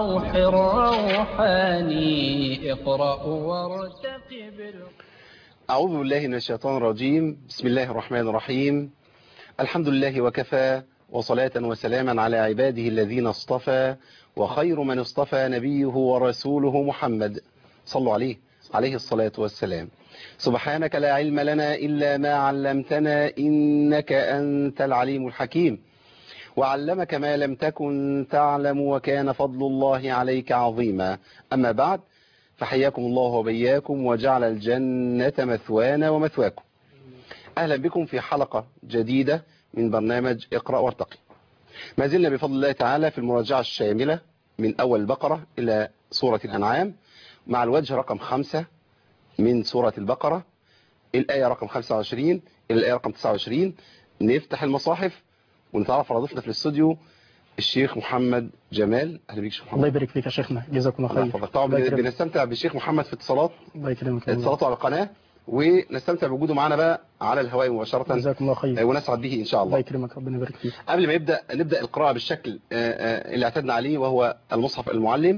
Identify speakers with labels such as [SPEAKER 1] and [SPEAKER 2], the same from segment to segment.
[SPEAKER 1] الروح الروحاني اقرأ وارتقب.
[SPEAKER 2] أعوذ بالله من الشيطان الرجيم. بسم الله الرحمن الرحيم. الحمد لله وكفى، وصلاة وسلاما على عباده الذين اصطفى، وخير من اصطفى نبيه ورسوله محمد، صلوا عليه الصلاة والسلام. سبحانك لا علم لنا إلا ما علمتنا إنك أنت العليم الحكيم، وعلمك ما لم تكن تعلم، وكان فضل الله عليك عظيما. أما بعد، فحياكم الله وبياكم، وجعل الجنة مثوانا ومثواكم. أهلا بكم في حلقة جديدة من برنامج اقرأ وارتقي. ما زلنا بفضل الله تعالى في المراجعة الشاملة من أول البقرة إلى سورة الأنعام، مع الوجه رقم 5 من سورة البقرة، الآية رقم 25 إلى الآية رقم 29. نفتح المصاحف ونتعرف على ضيفنا في الاستوديو الشيخ محمد جمال. اهلا بيك شيخ محمد.
[SPEAKER 3] الله يبارك فيك يا شيخنا، جزاكم الله خير.
[SPEAKER 2] طبعا بنستمتع بالشيخ محمد في
[SPEAKER 3] الله يكرمك.
[SPEAKER 2] اتصالاته على القناة، ونستمتع بوجوده معنا بقى على الهواء مباشرة.
[SPEAKER 3] جزاكم الله خير
[SPEAKER 2] ونسعد به ان شاء الله.
[SPEAKER 3] الله يكرمك، ربنا يبارك فيك.
[SPEAKER 2] قبل ما نبدأ القراءة بالشكل اللي اعتدنا عليه، وهو المصحف المعلم،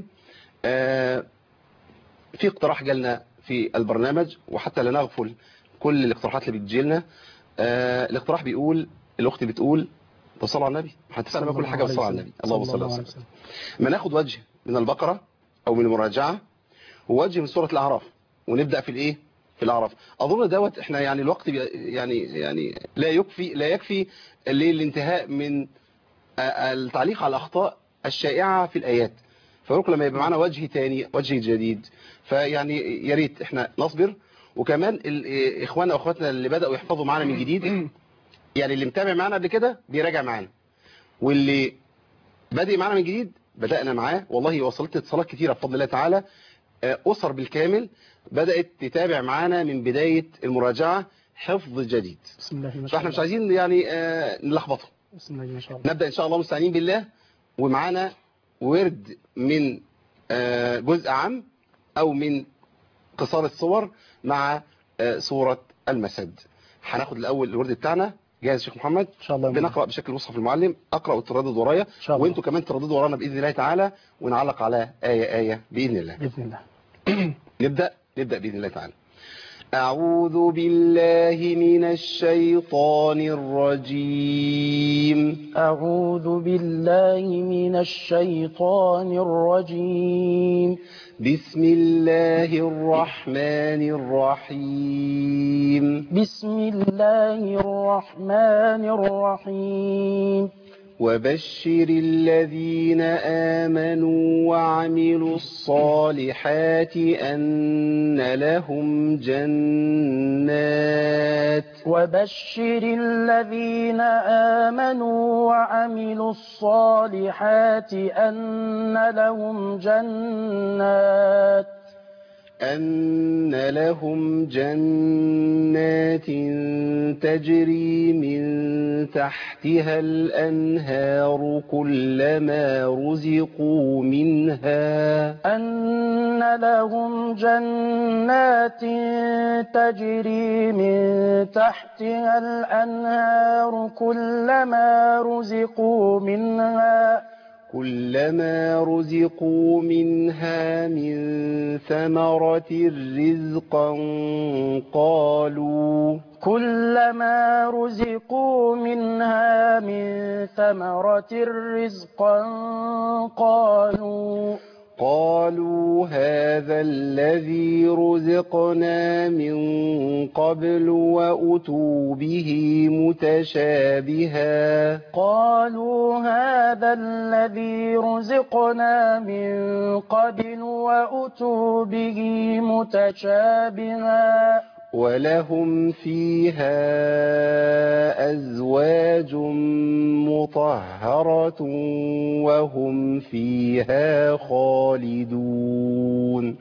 [SPEAKER 2] في اقتراح جالنا في البرنامج، وحتى لا نغفل كل الاقتراحات اللي بتجي لنا. الاقتراح بيقول، الاخت بتقول تصلوا على النبي، هتفهم بقى كل حاجه بالصلاه على النبي. اللهم صل وسلم. ما ناخد وجه من البقره او من المراجعه، ووجه من سوره الاعراف، ونبدا في الايه، في الاعراف. اظن دوت احنا يعني الوقت يعني لا يكفي للانتهاء من التعليق على الاخطاء الشائعه في الايات. فيقول لما يبقى معنا وجه تاني، وجه جديد، فيعني يا ريت احنا نصبر. وكمان اخواننا واخواتنا اللي بداوا يحفظوا معنا من جديد، يعني اللي متابع معنا قبل كده بيراجع معنا، واللي بادئ معنا من جديد بدأنا معاه. والله وصلت اتصالات كتيرة بفضل الله تعالى، أسر بالكامل بدأت تتابع معنا من بداية المراجعة حفظ جديد.
[SPEAKER 3] بسم الله ما شاء الله.
[SPEAKER 2] فاحنا مش عايزين يعني نلخبطهم.
[SPEAKER 3] بسم الله ما شاء الله.
[SPEAKER 2] نبدأ إن شاء الله مستعينين بالله، ومعانا ورد من جزء عام أو من قصار الصور مع سورة المسد. هناخد الأول الورد بتاعنا. جاهز شيخ محمد؟
[SPEAKER 3] ان شاء الله.
[SPEAKER 2] بنقرأ بشكل مصحف المعلم، أقرأ وتردد ورايا، وانتوا كمان ترددوا ورانا بإذن الله تعالى، ونعلق على آية بإذن الله.
[SPEAKER 3] بإذن الله.
[SPEAKER 2] نبدأ بإذن الله تعالى. أعوذ بالله من الشيطان الرجيم.
[SPEAKER 3] أعوذ بالله من الشيطان الرجيم.
[SPEAKER 2] بسم الله الرحمن الرحيم.
[SPEAKER 3] بسم الله الرحمن الرحيم.
[SPEAKER 2] وبشر الذين آمنوا وعملوا الصالحات أن لهم جنات.
[SPEAKER 3] وبشر الذين آمنوا وعملوا الصالحات أن لهم جنات تجري من تحتها الأنهار كلما رزقوا منها من ثمرة رزقا قالوا هذا الذي رزقنا من قبل وأتوا به متشابها ولهم فيها أزواج مطهرة وهم فيها خالدون.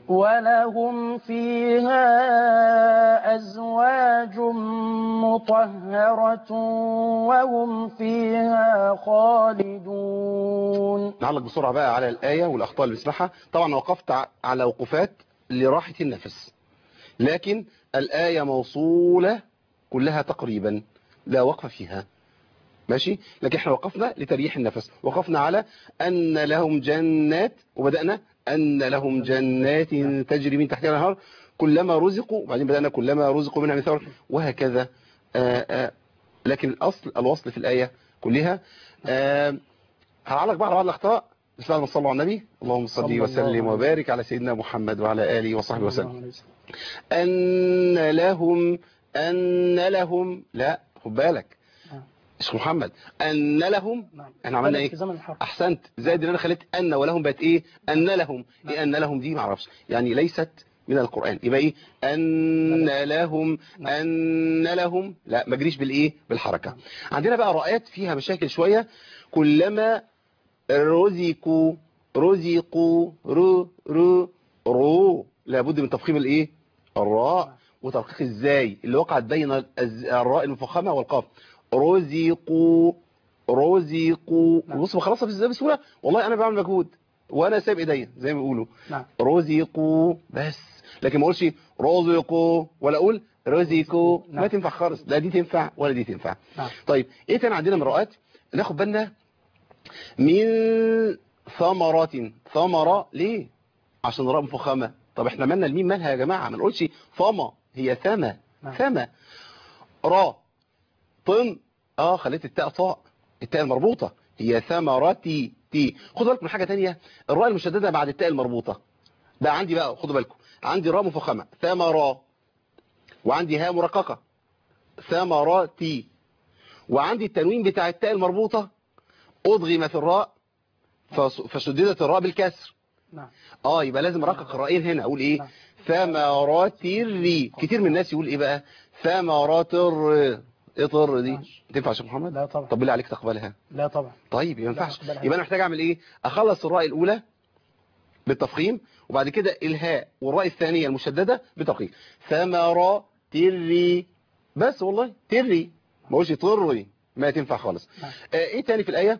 [SPEAKER 3] نعلق بسرعة بقى على الآية والأخطاء اللي بنسمعها. طبعا وقفت على وقفات لراحة النفس، لكن الآية موصولة كلها تقريبا، لا وقف فيها.
[SPEAKER 2] ماشي، لكن احنا وقفنا لتريح النفس، وقفنا على أن لهم جنات، وبدأنا أن لهم جنات تجري من تحتها الأنهار كلما رزقوا، وبعدين بدأنا كلما رزقوا منها من ثمر، وهكذا. لكن الأصل الوصل في الآية كلها. هعلق بقى على بعض الأخطاء، بس بعد ما صلوا على النبي، اللهم صل وسلم وبارك على سيدنا محمد وعلى آله وصحبه وسلم. أن لهم لا، خد بالك مش محمد، أن لهم. احنا عملنا ايه؟ احسنت، زائد ان انا خليت أن ولهم بقت ايه؟ أن لهم. ايه أن لهم دي؟ معرفش، يعني ليست من القرآن، يبقى ايه؟ أن لهم. أن لهم لا، ما جريش بالايه؟ بالحركة. عندنا بقى رأيات فيها مشاكل شوية. كلما رزقوا رو لابد من تفخيم الايه؟ الراء، وترقيق ازاي اللي وقعت بين الراء المفخمه والقاف. رزقوا بص بخلصها ازاي بسهوله، والله انا بعمل مجهود وانا سايب ايديا زي ما بيقولوا. رزقوا بس، لكن ما اقولش رزقوا ولا اقول رزقوا، ما تنفع خالص، لا دي تنفع ولا دي تنفع. طيب ايه تاني عندنا من رؤات ناخد بالنا؟ من ثمرة ليه؟ عشان راء مفخمة. طب احنا مالنا الميم مالها يا جماعة؟ ما نقولش ثمة، هي ثمة. ثمة. را طن، خليت التاء طاء، التاء المربوطة، هي ثمرتي تي. خدوا بالكم من حاجة تانية، الراء المشددة بعد التاء المربوطة بقى عندي بقى، خدوا بالكم، عندي راء مفخمة ثمرة، وعندي هاء مرققة ثمرتي، وعندي التنوين بتاع التاء المربوطة أضغم في الراء فشددت الراء بالكسر. يبقى لازم ارقق الرائين هنا، اقول ايه؟ ثمرات الري. كتير من الناس يقول ايه بقى؟ ثمرات ايه طر دي؟ تنفع يا شيخ محمد؟
[SPEAKER 4] لا طبعا.
[SPEAKER 2] طب بالله عليك تقبلها؟
[SPEAKER 4] لا طبعا.
[SPEAKER 2] طيب ما ينفعش، يبقى انا محتاج اعمل ايه؟ اخلص الراء الاولى بالتفخيم، وبعد كده الهاء والراء الثانيه المشدده بالترقيق. ثمرات الري بس، والله تري، ما اقولش طري، ما تنفع خالص. ايه تاني في الايه؟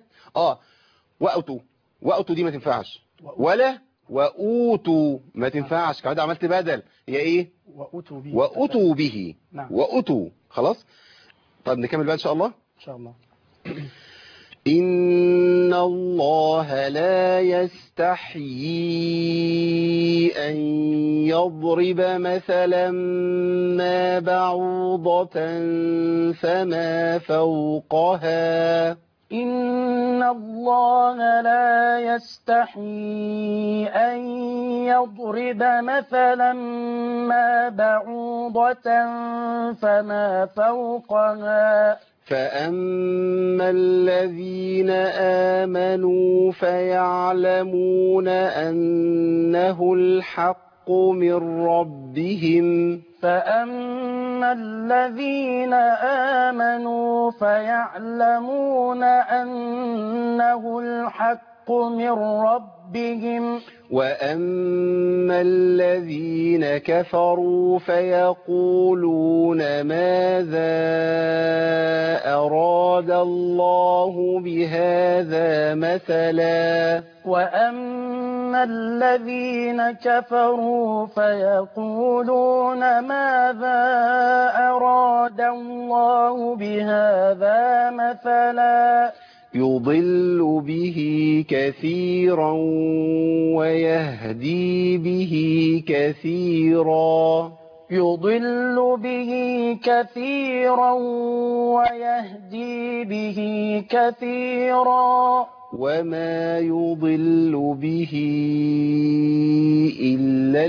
[SPEAKER 2] وأتوا دي ما تنفعش، ولا وأوتوا ما تنفعش، كده عملت بدل، هي ايه؟ وأتوا به. وأتوا خلاص. طب نكمل بقى ان شاء الله.
[SPEAKER 4] ان شاء الله.
[SPEAKER 2] إن الله لا يستحيي أن يضرب مثلا ما بعوضة فما فوقها.
[SPEAKER 4] إن الله لا يستحيي أن يضرب مثلا ما بعوضة فما فوقها.
[SPEAKER 2] فأما الذين آمنوا فيعلمون أنه الحق من ربهم.
[SPEAKER 4] فأما الذين آمنوا فيعلمون أنه الحق من ربهم.
[SPEAKER 2] وأما الذين كفروا فيقولون ماذا أراد الله بهذا مثلا.
[SPEAKER 4] وأما الذين كفروا فيقولون ماذا أراد الله بهذا مثلا.
[SPEAKER 2] يضل به كثيرا ويهدي به كثيرا.
[SPEAKER 4] يضل به كثيرا ويهدي به كثيرا.
[SPEAKER 2] وما يضل به إلا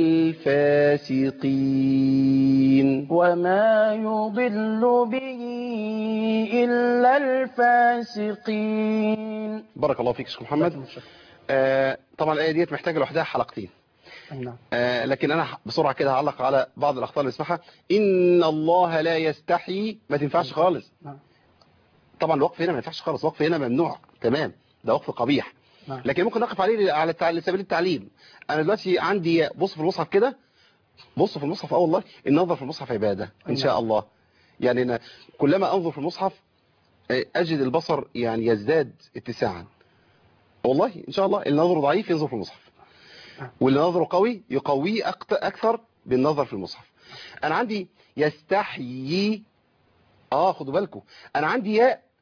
[SPEAKER 2] الفاسقين.
[SPEAKER 4] وما يضل به إلا الفاسقين.
[SPEAKER 2] بارك الله فيك شيخ محمد. طبعا الآية ديت محتاجة لوحدها حلقتين. لكن أنا بسرعة كده هعلق على بعض الأخطاء اللي نسمعها. إن الله لا يستحي ما تنفعش خالص. طبعا الوقف هنا ما ينفعش خالص، الوقف هنا ممنوع تمام، ده وقف قبيح. لكن ممكن نقف عليه على سبيل التعليم. أنا دلوقتي عندي بص في المصحف كده، بص في المصحف والله النظر في المصحف عبادة إن شاء الله. يعني أنا كلما أنظر في المصحف أجد البصر يعني يزداد اتساعا والله إن شاء الله. النظر ضعيف ينظر في المصحف، واللي نظره قوي يقويه أكثر بالنظر في المصحف. أنا عندي يستحيي، خدوا بالكم، أنا عندي ياء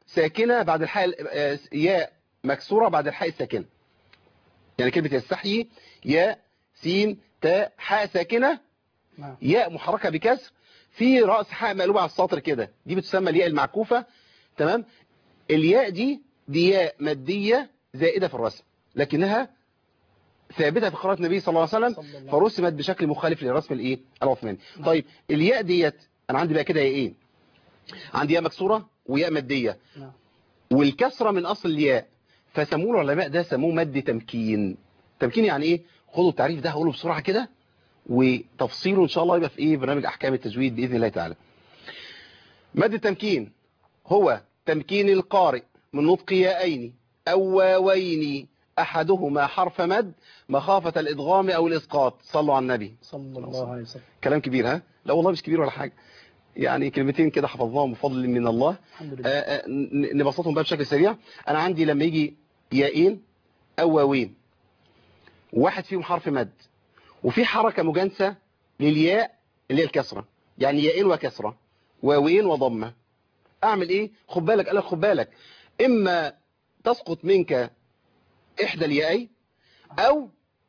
[SPEAKER 2] ساكنة بعد الحاء ياء مكسورة بعد الحاء الساكنة. يعني كلمة يستحيي ياء سين تاء حاء ساكنة
[SPEAKER 3] نعم.
[SPEAKER 2] ياء محركة بكسر في رأس حاء مقلوبة على السطر كده، دي بتسمى الياء المعكوفة. تمام. الياء دي ياء مادية زائدة في الرسم، لكنها ثابتة في قراءة النبي صلى الله عليه وسلم، فرسمت بشكل مخالف للرسم الايه العثماني. طيب الياء ديت انا عندي بقى كده ايه؟ عندي ياء مكسورة وياء مادية، والكسرة من اصل الياء، فسموه العلماء ده سموه مد تمكين. تمكين يعني ايه؟ خدوا التعريف ده هقوله بسرعة كده، وتفصيله ان شاء الله يبقى في ايه برنامج احكام التجويد باذن الله تعالى. مد التمكين هو تمكين القارئ من نطق ياءين او واوين احدهما حرف مد مخافة الادغام او الاسقاط. صلوا على النبي
[SPEAKER 3] صلى الله عليه وسلم.
[SPEAKER 2] كلام كبير ها؟ لا والله مش كبير ولا حاجة، يعني كلمتين كده حفظناهم بفضل من الله.
[SPEAKER 3] الحمد لله.
[SPEAKER 2] نبسطهم بقى بشكل سريع. انا عندي لما يجي ياءين او واوين واحد فيهم حرف مد وفي حركة مجانسة للياء اللي هي الكسرة، يعني ياءين وكسرة واوين وضمة، اعمل ايه؟ خد بالك، قال لك خد بالك، اما تسقط منك احدى الياءين او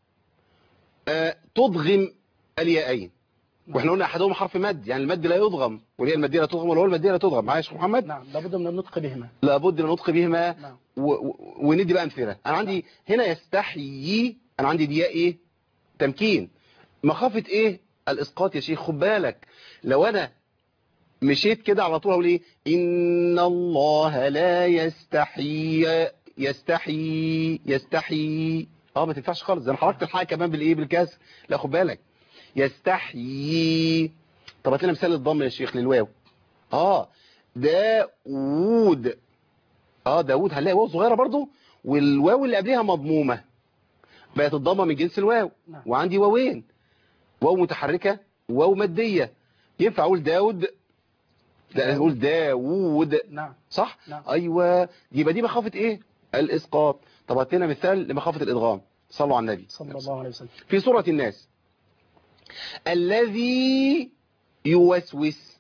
[SPEAKER 2] تضغم الياءين. واحنا قلنا احدهم حرف مد، يعني المد لا يضغم، والياء الماديه لا تضغم، والواو الماديه لا تضغم. معايا يا شيخ محمد؟
[SPEAKER 3] نعم. لابد من النطق بهما.
[SPEAKER 2] لابد من النطق بهما.
[SPEAKER 3] نعم.
[SPEAKER 2] وندي بقى امثله. انا عندي هنا يستحيي، انا عندي دي ايه؟ تمكين. مخافه ايه؟ الاسقاط يا شيخ. خد بالك، لو انا مشيت كده على طول هقول ايه؟ ان الله لا يستحي. ما تنفعش خالص، ده انا حركت الحاء كمان بالايه؟ بالكسر. لا خد بالك، يستحيي. طب هات لنا مثال الضم يا شيخ للواو. داوود. داوود هنلاقي واو صغيره برضو، والواو اللي قبلها مضمومه، بقت الضمه من جنس الواو. وعندي واوين، واو متحركه وواو ماديه. ينفع اقول داود؟ لا نقول داوود.
[SPEAKER 3] نعم.
[SPEAKER 2] صح.
[SPEAKER 3] نعم.
[SPEAKER 2] ايوه، يبقى دي مخافه ايه؟ الاسقاط. طب هات لنا مثال لمخافه الادغام. صلوا على النبي
[SPEAKER 3] صلى الله عليه وسلم.
[SPEAKER 2] في سوره الناس، الذي يوسوس.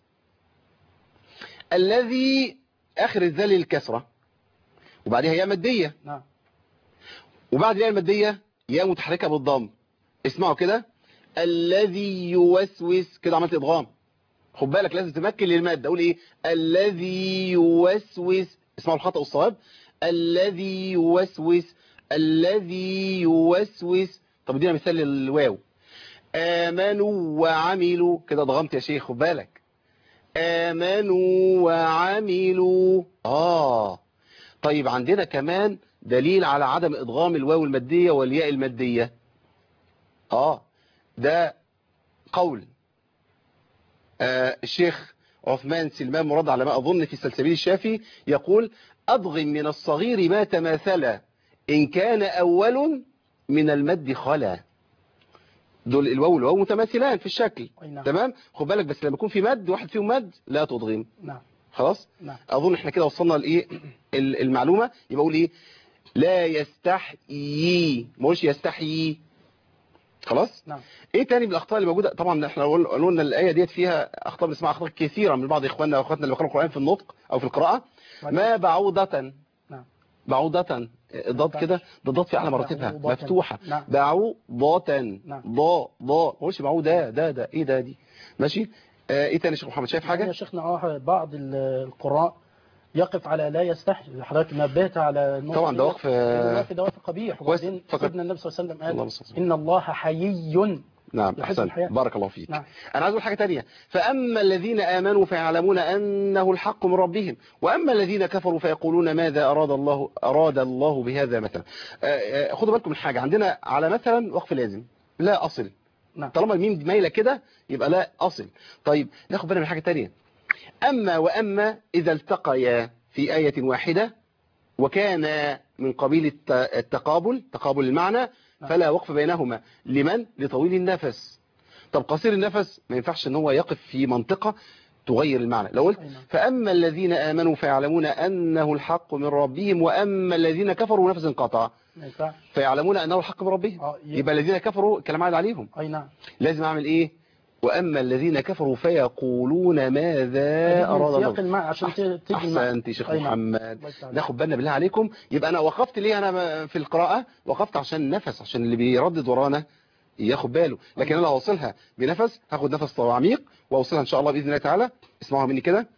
[SPEAKER 2] الذي اخر الذال الكسره وبعدها ياء ماديه.
[SPEAKER 3] نعم.
[SPEAKER 2] وبعد الياء الماديه ياء متحركه بالضم. اسمعوا كده، الذي يوسوس، كده عملت ادغام. خد بالك لازم تمكن للمادة. اقول ايه؟ الذي يوسوس. اسمعوا الخطأ والصواب، الذي يوسوس، الذي يوسوس. طب ادينا مثال للواو، آمنوا وعملوا، كده ضغمت يا شيخ. خد بالك، آمنوا وعملوا. طيب عندنا كمان دليل على عدم ادغام الواو المادية والياء المادية. ده قول الشيخ عثمان سلمان مراد على ما أظن في سلسبيل الشافي، يقول أضغم من الصغير ما تماثل إن كان أول من المد خلا. دول الواو والواو متماثلان في الشكل.
[SPEAKER 3] نعم.
[SPEAKER 2] تمام. خد بالك بس لما يكون في مد واحد فيهم مد لا تضغم.
[SPEAKER 3] نعم.
[SPEAKER 2] خلاص.
[SPEAKER 3] نعم.
[SPEAKER 2] أظن احنا كده وصلنا لإيه المعلومة. يبقى أقول إيه؟ لا يستحيي، ما اقولش يستحيي. خلاص.
[SPEAKER 3] نعم.
[SPEAKER 2] ايه تاني من الاخطاء اللي موجوده؟ طبعا احنا قلنا الايه ديت فيها اخطاء، بنسمعها اخطاء كثيره من بعض اخواننا واخواتنا اللي بيقرأوا القران في النطق او في القراءه. ما بعوضه.
[SPEAKER 3] نعم.
[SPEAKER 2] بعوضه الضاد كده، ده الضاد في اعلى مراتبها مفتوحه.
[SPEAKER 3] نعم.
[SPEAKER 2] بعوضه.
[SPEAKER 3] نعم.
[SPEAKER 2] ضا ما اقولش بعوضه. ده ايه ده دي؟ ماشي. ايه تاني يا شيخ محمد؟ شايف حاجه؟
[SPEAKER 3] يا شيخنا بعض القراء يقف على لا يستحي. حضرتك نبهت على النقطة
[SPEAKER 2] طبعا ده وقف
[SPEAKER 3] ده وقف قبيح. وبعدين سيدنا النبي صلى الله عليه وسلم قال إن الله حيي.
[SPEAKER 2] نعم أحسن، بارك الله فيك.
[SPEAKER 3] نعم.
[SPEAKER 2] أنا عايز أقول حاجة تانية، فأما الذين آمنوا فيعلمون أنه الحق من ربهم، وأما الذين كفروا فيقولون ماذا أراد الله بهذا مثلا. خدوا بالكم من حاجة، عندنا على مثلا وقف لازم لا أصل.
[SPEAKER 3] نعم.
[SPEAKER 2] طالما الميم مايلة كده يبقى لا أصل. طيب ناخد بالنا من حاجة تانية، أما وأما إذا التقيا في آية واحدة وكان من قبيل التقابل، تقابل المعنى، فلا وقف بينهما. لمن؟ لطويل النفس. طب قصير النفس ما ينفعش ان هو يقف في منطقة تغير المعنى. لو قلت فأما الذين آمنوا فيعلمون أنه الحق من ربهم وأما الذين كفروا نفس انقطع فيعلمون أنه الحق من ربهم، يبقى الذين كفروا كلام عاد عليهم.
[SPEAKER 3] أي نعم.
[SPEAKER 2] لازم أعمل إيه؟ وأما الذين كفروا فيقولون ماذا أراد
[SPEAKER 4] سياق
[SPEAKER 2] الله.
[SPEAKER 4] المعنى عشان تيجي المعنى.
[SPEAKER 2] أحسنت يا شيخ
[SPEAKER 4] أي نعم.
[SPEAKER 2] محمد.
[SPEAKER 4] الله يفتح عليك.
[SPEAKER 2] ناخد بالنا بالله عليكم. يبقى أنا وقفت ليه أنا في القراءة؟ وقفت عشان النفس، عشان اللي بيردد ورانا ياخد باله. لكن أنا هوصلها بنفس، هاخد نفس عميق وأوصلها إن شاء الله بإذن الله تعالى. اسمعوها مني كده.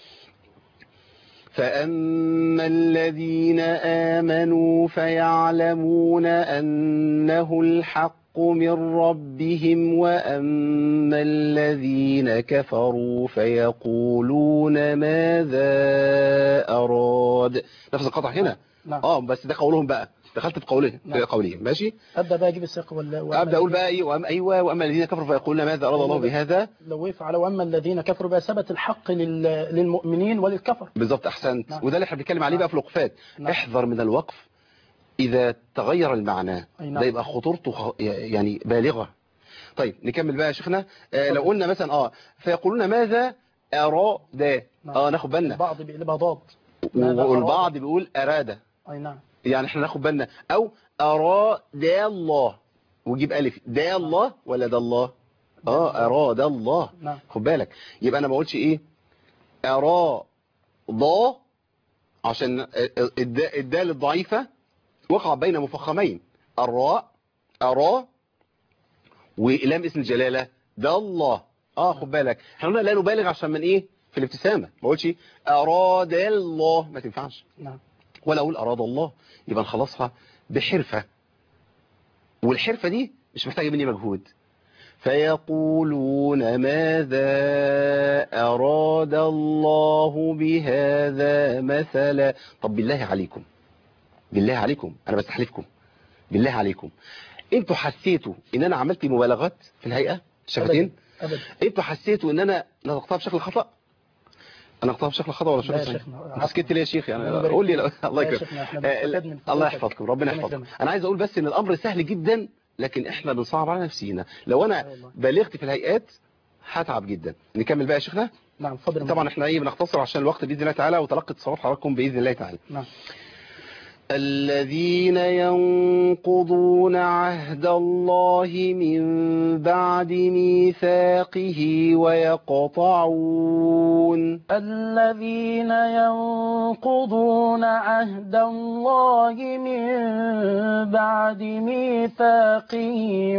[SPEAKER 2] فأما الذين آمنوا فيعلمون أنه الحق من ربهم وأما الذين كفروا فيقولون ماذا أراد. نفس القطع هنا.
[SPEAKER 4] نعم.
[SPEAKER 2] بس ده قولهم بقى، دخلت في قولهم. ماشي.
[SPEAKER 4] أبدأ بقى أجيب السياق
[SPEAKER 2] أبدأ أقول بقى إيه؟ وأما الذين كفروا فيقولون ماذا أراد الله بهذا.
[SPEAKER 4] لو وقف على وأما الذين كفروا بقى ثبت الحق للمؤمنين وللكفر.
[SPEAKER 2] بالظبط. أحسنت.
[SPEAKER 4] نعم.
[SPEAKER 2] وده اللي احنا بنتكلم عليه بقى في الوقفات.
[SPEAKER 4] نعم.
[SPEAKER 2] احذر من الوقف إذا تغير المعنى.
[SPEAKER 4] نعم.
[SPEAKER 2] ده يبقى خطورته يعني بالغة. طيب نكمل بقى يا شيخنا. لو قلنا مثلا فيقولون ماذا أراد.
[SPEAKER 4] نعم.
[SPEAKER 2] ناخد بالنا.
[SPEAKER 4] البعض بيقلبها ضاد.
[SPEAKER 2] والبعض بيقول أراد.
[SPEAKER 4] أي نعم.
[SPEAKER 2] يعني احنا ناخد بالنا. أو أراد الله وجيب ألف. دا الله ولا دا الله؟ أراد الله.
[SPEAKER 4] نعم.
[SPEAKER 2] خد بالك. يبقى أنا ما اقولش إيه أراد، عشان الدال الضعيفة وقع بين مفخمين. الراء أرى ولام اسم الجلالة ده الله. خد بالك. احنا قلنا لا نبالغ عشان من ايه في الابتسامة. ما اقولش أراد الله، ما تنفعش.
[SPEAKER 4] نعم.
[SPEAKER 2] ولا اقول أراد الله. يبقى نخلصها بحرفة، والحرفة دي مش محتاجة مني مجهود. فيقولون ماذا أراد الله بهذا مثلا. طب بالله عليكم، بالله عليكم أنا بستحلفكم، بالله عليكم، انتوا حسيتوا ان انا عملت مبالغات في الهيئة الشفتين؟
[SPEAKER 4] أبدا.
[SPEAKER 2] انتوا حسيتوا ان انا نطقتها بشكل خطأ؟ انا نطقتها بشكل خطأ ولا بشكل صحيح؟ سكت ليه يا شيخ؟ يعني قول لي. الله يكرمك. الله يحفظكم، ربنا يحفظكم. انا عايز اقول بس ان الامر سهل جدا، لكن احنا بنصعب على نفسينا. لو انا بالغت في الهيئات هتعب جدا. نكمل بقى يا شيخنا.
[SPEAKER 4] نعم اتفضل.
[SPEAKER 2] طبعا احنا بنختصر عشان الوقت باذن الله تعالى، وتلقي اتصالات حضراتكم باذن الله تعالى.
[SPEAKER 4] نعم.
[SPEAKER 2] الذين ينقضون عهد الله من بعد ميثاقه ويقطعون
[SPEAKER 4] الذين ينقضون عهد الله من بعد ميثاقه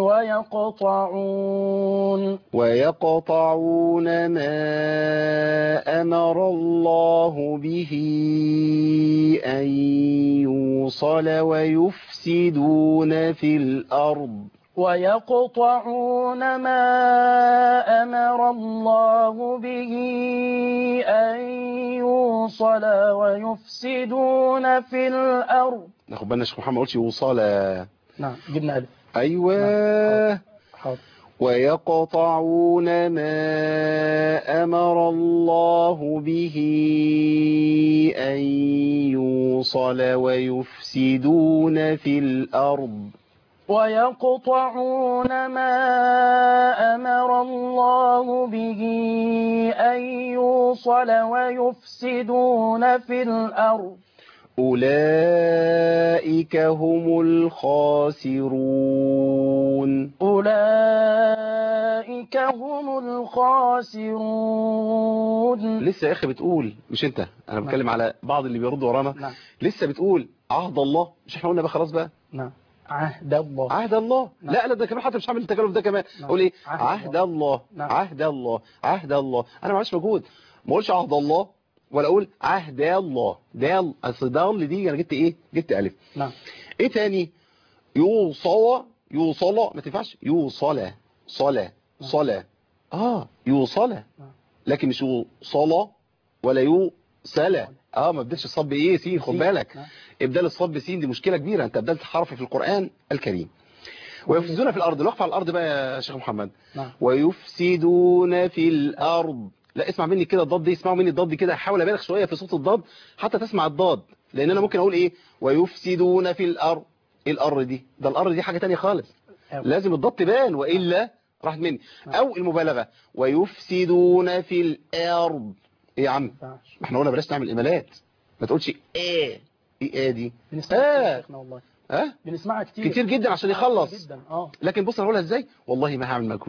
[SPEAKER 2] ويقطعون ما أمر الله به أن يوصل ويفسدون في الأرض.
[SPEAKER 4] ويقطعون ما أمر الله به أن يوصل ويفسدون في الأرض.
[SPEAKER 2] ناخد بالنا شيخ محمد، قلتش يوصل.
[SPEAKER 4] نعم جبنا ألف.
[SPEAKER 2] أيوة.
[SPEAKER 4] نعم. حاضر.
[SPEAKER 2] ويقطعون ما أمر الله به أن يوصل ويفسدون في الأرض.
[SPEAKER 4] ويقطعون ما أمر الله به أن يوصل ويفسدون في الأرض.
[SPEAKER 2] أولئك هم الخاسرون.
[SPEAKER 4] أولئك هم الخاسرون.
[SPEAKER 2] لسه يا أخي بتقول، مش أنت، أنا بتكلم على بعض اللي بيردوا ورانا.
[SPEAKER 4] نعم.
[SPEAKER 2] لسه بتقول عهد الله، مش احنا قلنا بقى خلاص بقى.
[SPEAKER 4] نعم. عهد الله.
[SPEAKER 2] عهد الله.
[SPEAKER 4] نعم.
[SPEAKER 2] لا ده كمان حتى مش هعمل التكلف ده كمان.
[SPEAKER 4] نعم.
[SPEAKER 2] قول ايه؟
[SPEAKER 4] عهد
[SPEAKER 2] الله.
[SPEAKER 4] نعم.
[SPEAKER 2] عهد الله. عهد الله. انا ما عملتش مجهود، ما اقولش عهد الله ولا اقول عهد الله. ده اصل ده دي انا جبت ايه؟ جبت الف.
[SPEAKER 4] نعم.
[SPEAKER 2] ايه تاني؟ يوصل ما تنفعش. يوصل صلاه صلاه. يوصل، لكن مش يوصل ولا يوصل. ما بدلش الصاد بايه؟ سين. خد بالك. ابدال الصاد بسين دي مشكله كبيره. انت ابدلت حرف في القران الكريم. ويفسدون في الارض. الوقف على الارض بقى يا شيخ محمد. ويفسدون في الارض. لا اسمع مني كده الضاد دي، اسمعوا مني الضاد دي كده. حاول ابالغ شويه في صوت الضاد حتى تسمع الضاد، لان انا ممكن اقول ايه؟ ويفسدون في الارض. ايه الارض دي؟ ده الارض دي حاجه تانية خالص. لازم الضاد تبان والا راحت مني. او المبالغه ويفسدون في الارض. ايه يا عم؟ احنا قلنا بلاش نعمل ايميلات. ما تقولش ايه دي.
[SPEAKER 4] بنسمعها والله. بنسمعها كتير
[SPEAKER 2] جدا عشان يخلص
[SPEAKER 4] جدا.
[SPEAKER 2] لكن بص انا هقولها ازاي. والله ما هعمل مجهود.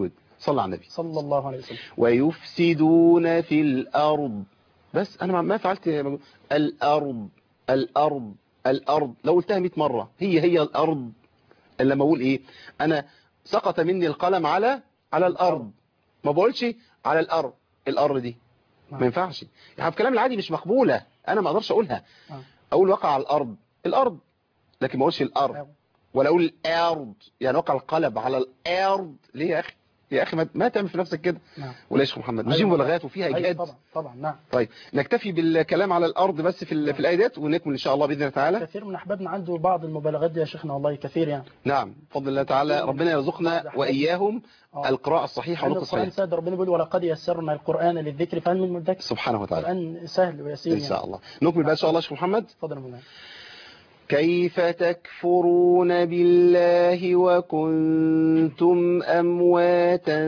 [SPEAKER 2] صلى على النبي.
[SPEAKER 4] صلى الله عليه وسلم.
[SPEAKER 2] ويفسدون في الأرض. بس أنا ما فعلت الأرض الأرض الأرض، لو قلتها 100 مرة هي الأرض. لما أقول إيه، أنا سقط مني القلم على الأرض، ما بقولش على الأرض دي، ما ينفعش يعني. في الكلام العادي مش مقبولة، أنا ما أقدرش أقولها. أقول وقع على الأرض، لكن ما أقولش الأرض، ولا أقول الأرض يعني وقع القلم على الأرض. ليه يا أخي؟ يا أخي ما تعمل في نفسك كده. ولا يا شيخ محمد، مش دي مبالغات وفيها إجهاد؟
[SPEAKER 4] طبعا نعم.
[SPEAKER 2] طيب نكتفي بالكلام على الأرض بس في الآية ديت، ونكمل إن شاء الله بإذن الله تعالى.
[SPEAKER 4] كثير من أحبابنا عنده بعض المبالغات دي يا شيخنا، والله كثير يعني.
[SPEAKER 2] نعم بفضل الله تعالى، ربنا يرزقنا وإياهم القراءة الصحيحة والنطق الصحيح.
[SPEAKER 4] القرآن سهل، ربنا بيقول ولقد يسرنا القرآن للذكر فهل من مدكر.
[SPEAKER 2] سبحانه وتعالى.
[SPEAKER 4] القرآن سهل ويسير
[SPEAKER 2] إن شاء الله. نكمل بقى إن شاء الله شيخ محمد.
[SPEAKER 4] تفضل يا مولانا.
[SPEAKER 2] كيف تكفرون بالله وكنتم أمواتا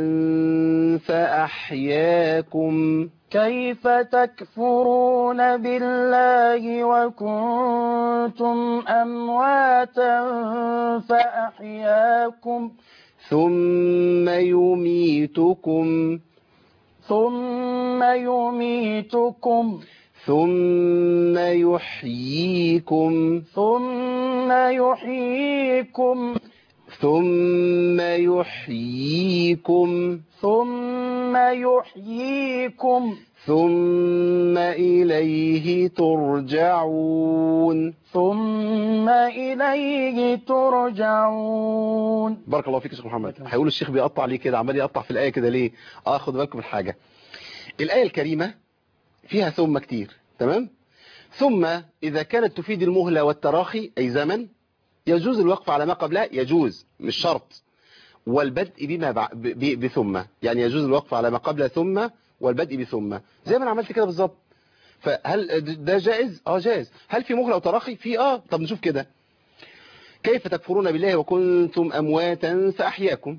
[SPEAKER 2] فأحياكم.
[SPEAKER 4] كيف تكفرون بالله وكنتم أمواتا فأحياكم.
[SPEAKER 2] ثم يميتكم.
[SPEAKER 4] ثم يحييكم.
[SPEAKER 2] ثم ثم إليه ترجعون. بارك الله فيك يا شيخ محمد. هيقول الشيخ بيقطع ليه كده، عمال يقطع في الآية كده ليه؟ خدوا بالكم من حاجة، الآية الكريمة فيها ثم كتير، تمام؟ ثم إذا كانت تفيد المهلة والتراخي أي زمن، يجوز الوقف على ما قبلها، يجوز مش شرط، والبدء بثم، يعني يجوز الوقف على ما قبل ثم والبدء بثم، زي ما انا عملت كده بالظبط. فهل ده جائز؟ جائز. هل في مهلة وتراخي؟ في طب نشوف كده. كيف تكفرون بالله وكنتم أمواتا فأحياكم،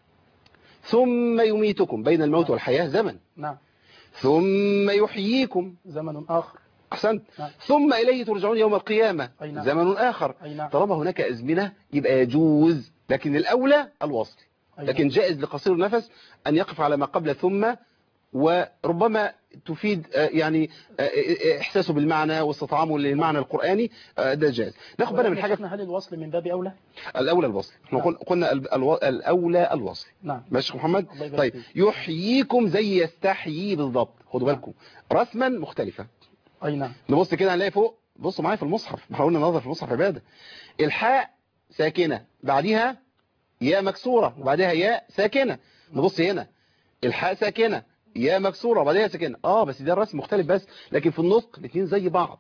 [SPEAKER 2] ثم يميتكم، بين الموت والحياة زمن.
[SPEAKER 4] نعم.
[SPEAKER 2] ثم يحييكم،
[SPEAKER 4] زمن آخر.
[SPEAKER 2] أحسنت. نعم. ثم إليه ترجعون يوم القيامة.
[SPEAKER 4] نعم.
[SPEAKER 2] زمن آخر.
[SPEAKER 4] نعم.
[SPEAKER 2] طالما هناك أزمنة يبقى يجوز، لكن الأولى الوصل. لكن جائز لقصير النفس أن يقف على ما قبل ثم، وربما تفيد يعني إحساسه بالمعنى واستطعامه للمعنى القرآني، ده جائز. ناخد بالنا من حاجة.
[SPEAKER 4] هل الوصل من باب أولى؟
[SPEAKER 2] الأولى الوصل. احنا قلنا الأولى الوصل.
[SPEAKER 4] نعم.
[SPEAKER 2] ماشي محمد. طيب يحييكم زي يستحيي بالضبط، خدوا بالكم رسما مختلفة.
[SPEAKER 4] أي نعم.
[SPEAKER 2] نبص كده هنلاقي فوق، بصوا معايا في المصحف، ما قلنا نظر في المصحف عبادة. الحاء ساكنة بعدها ياء مكسورة وبعدها ياء ساكنة. نبص هنا الحاء ساكنة ياء مكسورة وبعدها ساكنة، بس ده الرسم مختلف بس، لكن في النطق الاثنين زي بعض.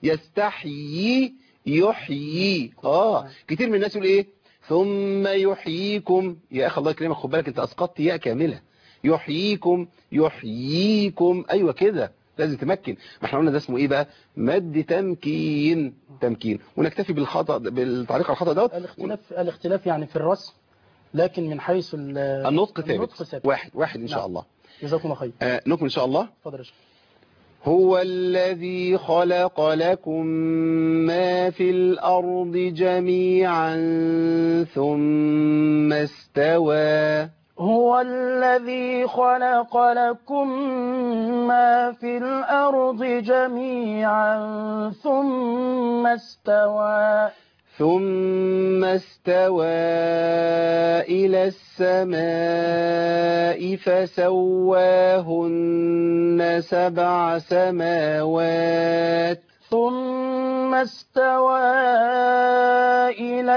[SPEAKER 2] يستحيي يحيي. كتير من الناس يقول ايه ثم يحييكم. يا اخي الله يكرمك خد بالك انت اسقطت ياء كاملة. يحييكم ايوه كده لازم تمكن. ما احنا قلنا ده اسمه ايه بقى؟ مد تمكين. ونكتفي بالخطأ، بالتعليق على الخطأ دوت.
[SPEAKER 4] الاختلاف يعني في الرسم، لكن من حيث
[SPEAKER 2] النطق ثابت. واحد ان شاء الله.
[SPEAKER 4] جزاكم الله خير.
[SPEAKER 2] نكمل ان شاء الله.
[SPEAKER 4] اتفضل يا شيخ.
[SPEAKER 2] هو الذي خلق لكم ما في الأرض جميعا ثم استوى.
[SPEAKER 4] هو الذي خلق لكم ما في الأرض جميعا ثم
[SPEAKER 2] استوى إلى السماء فسواهن 7 سماوات.
[SPEAKER 4] ثم استوى إلى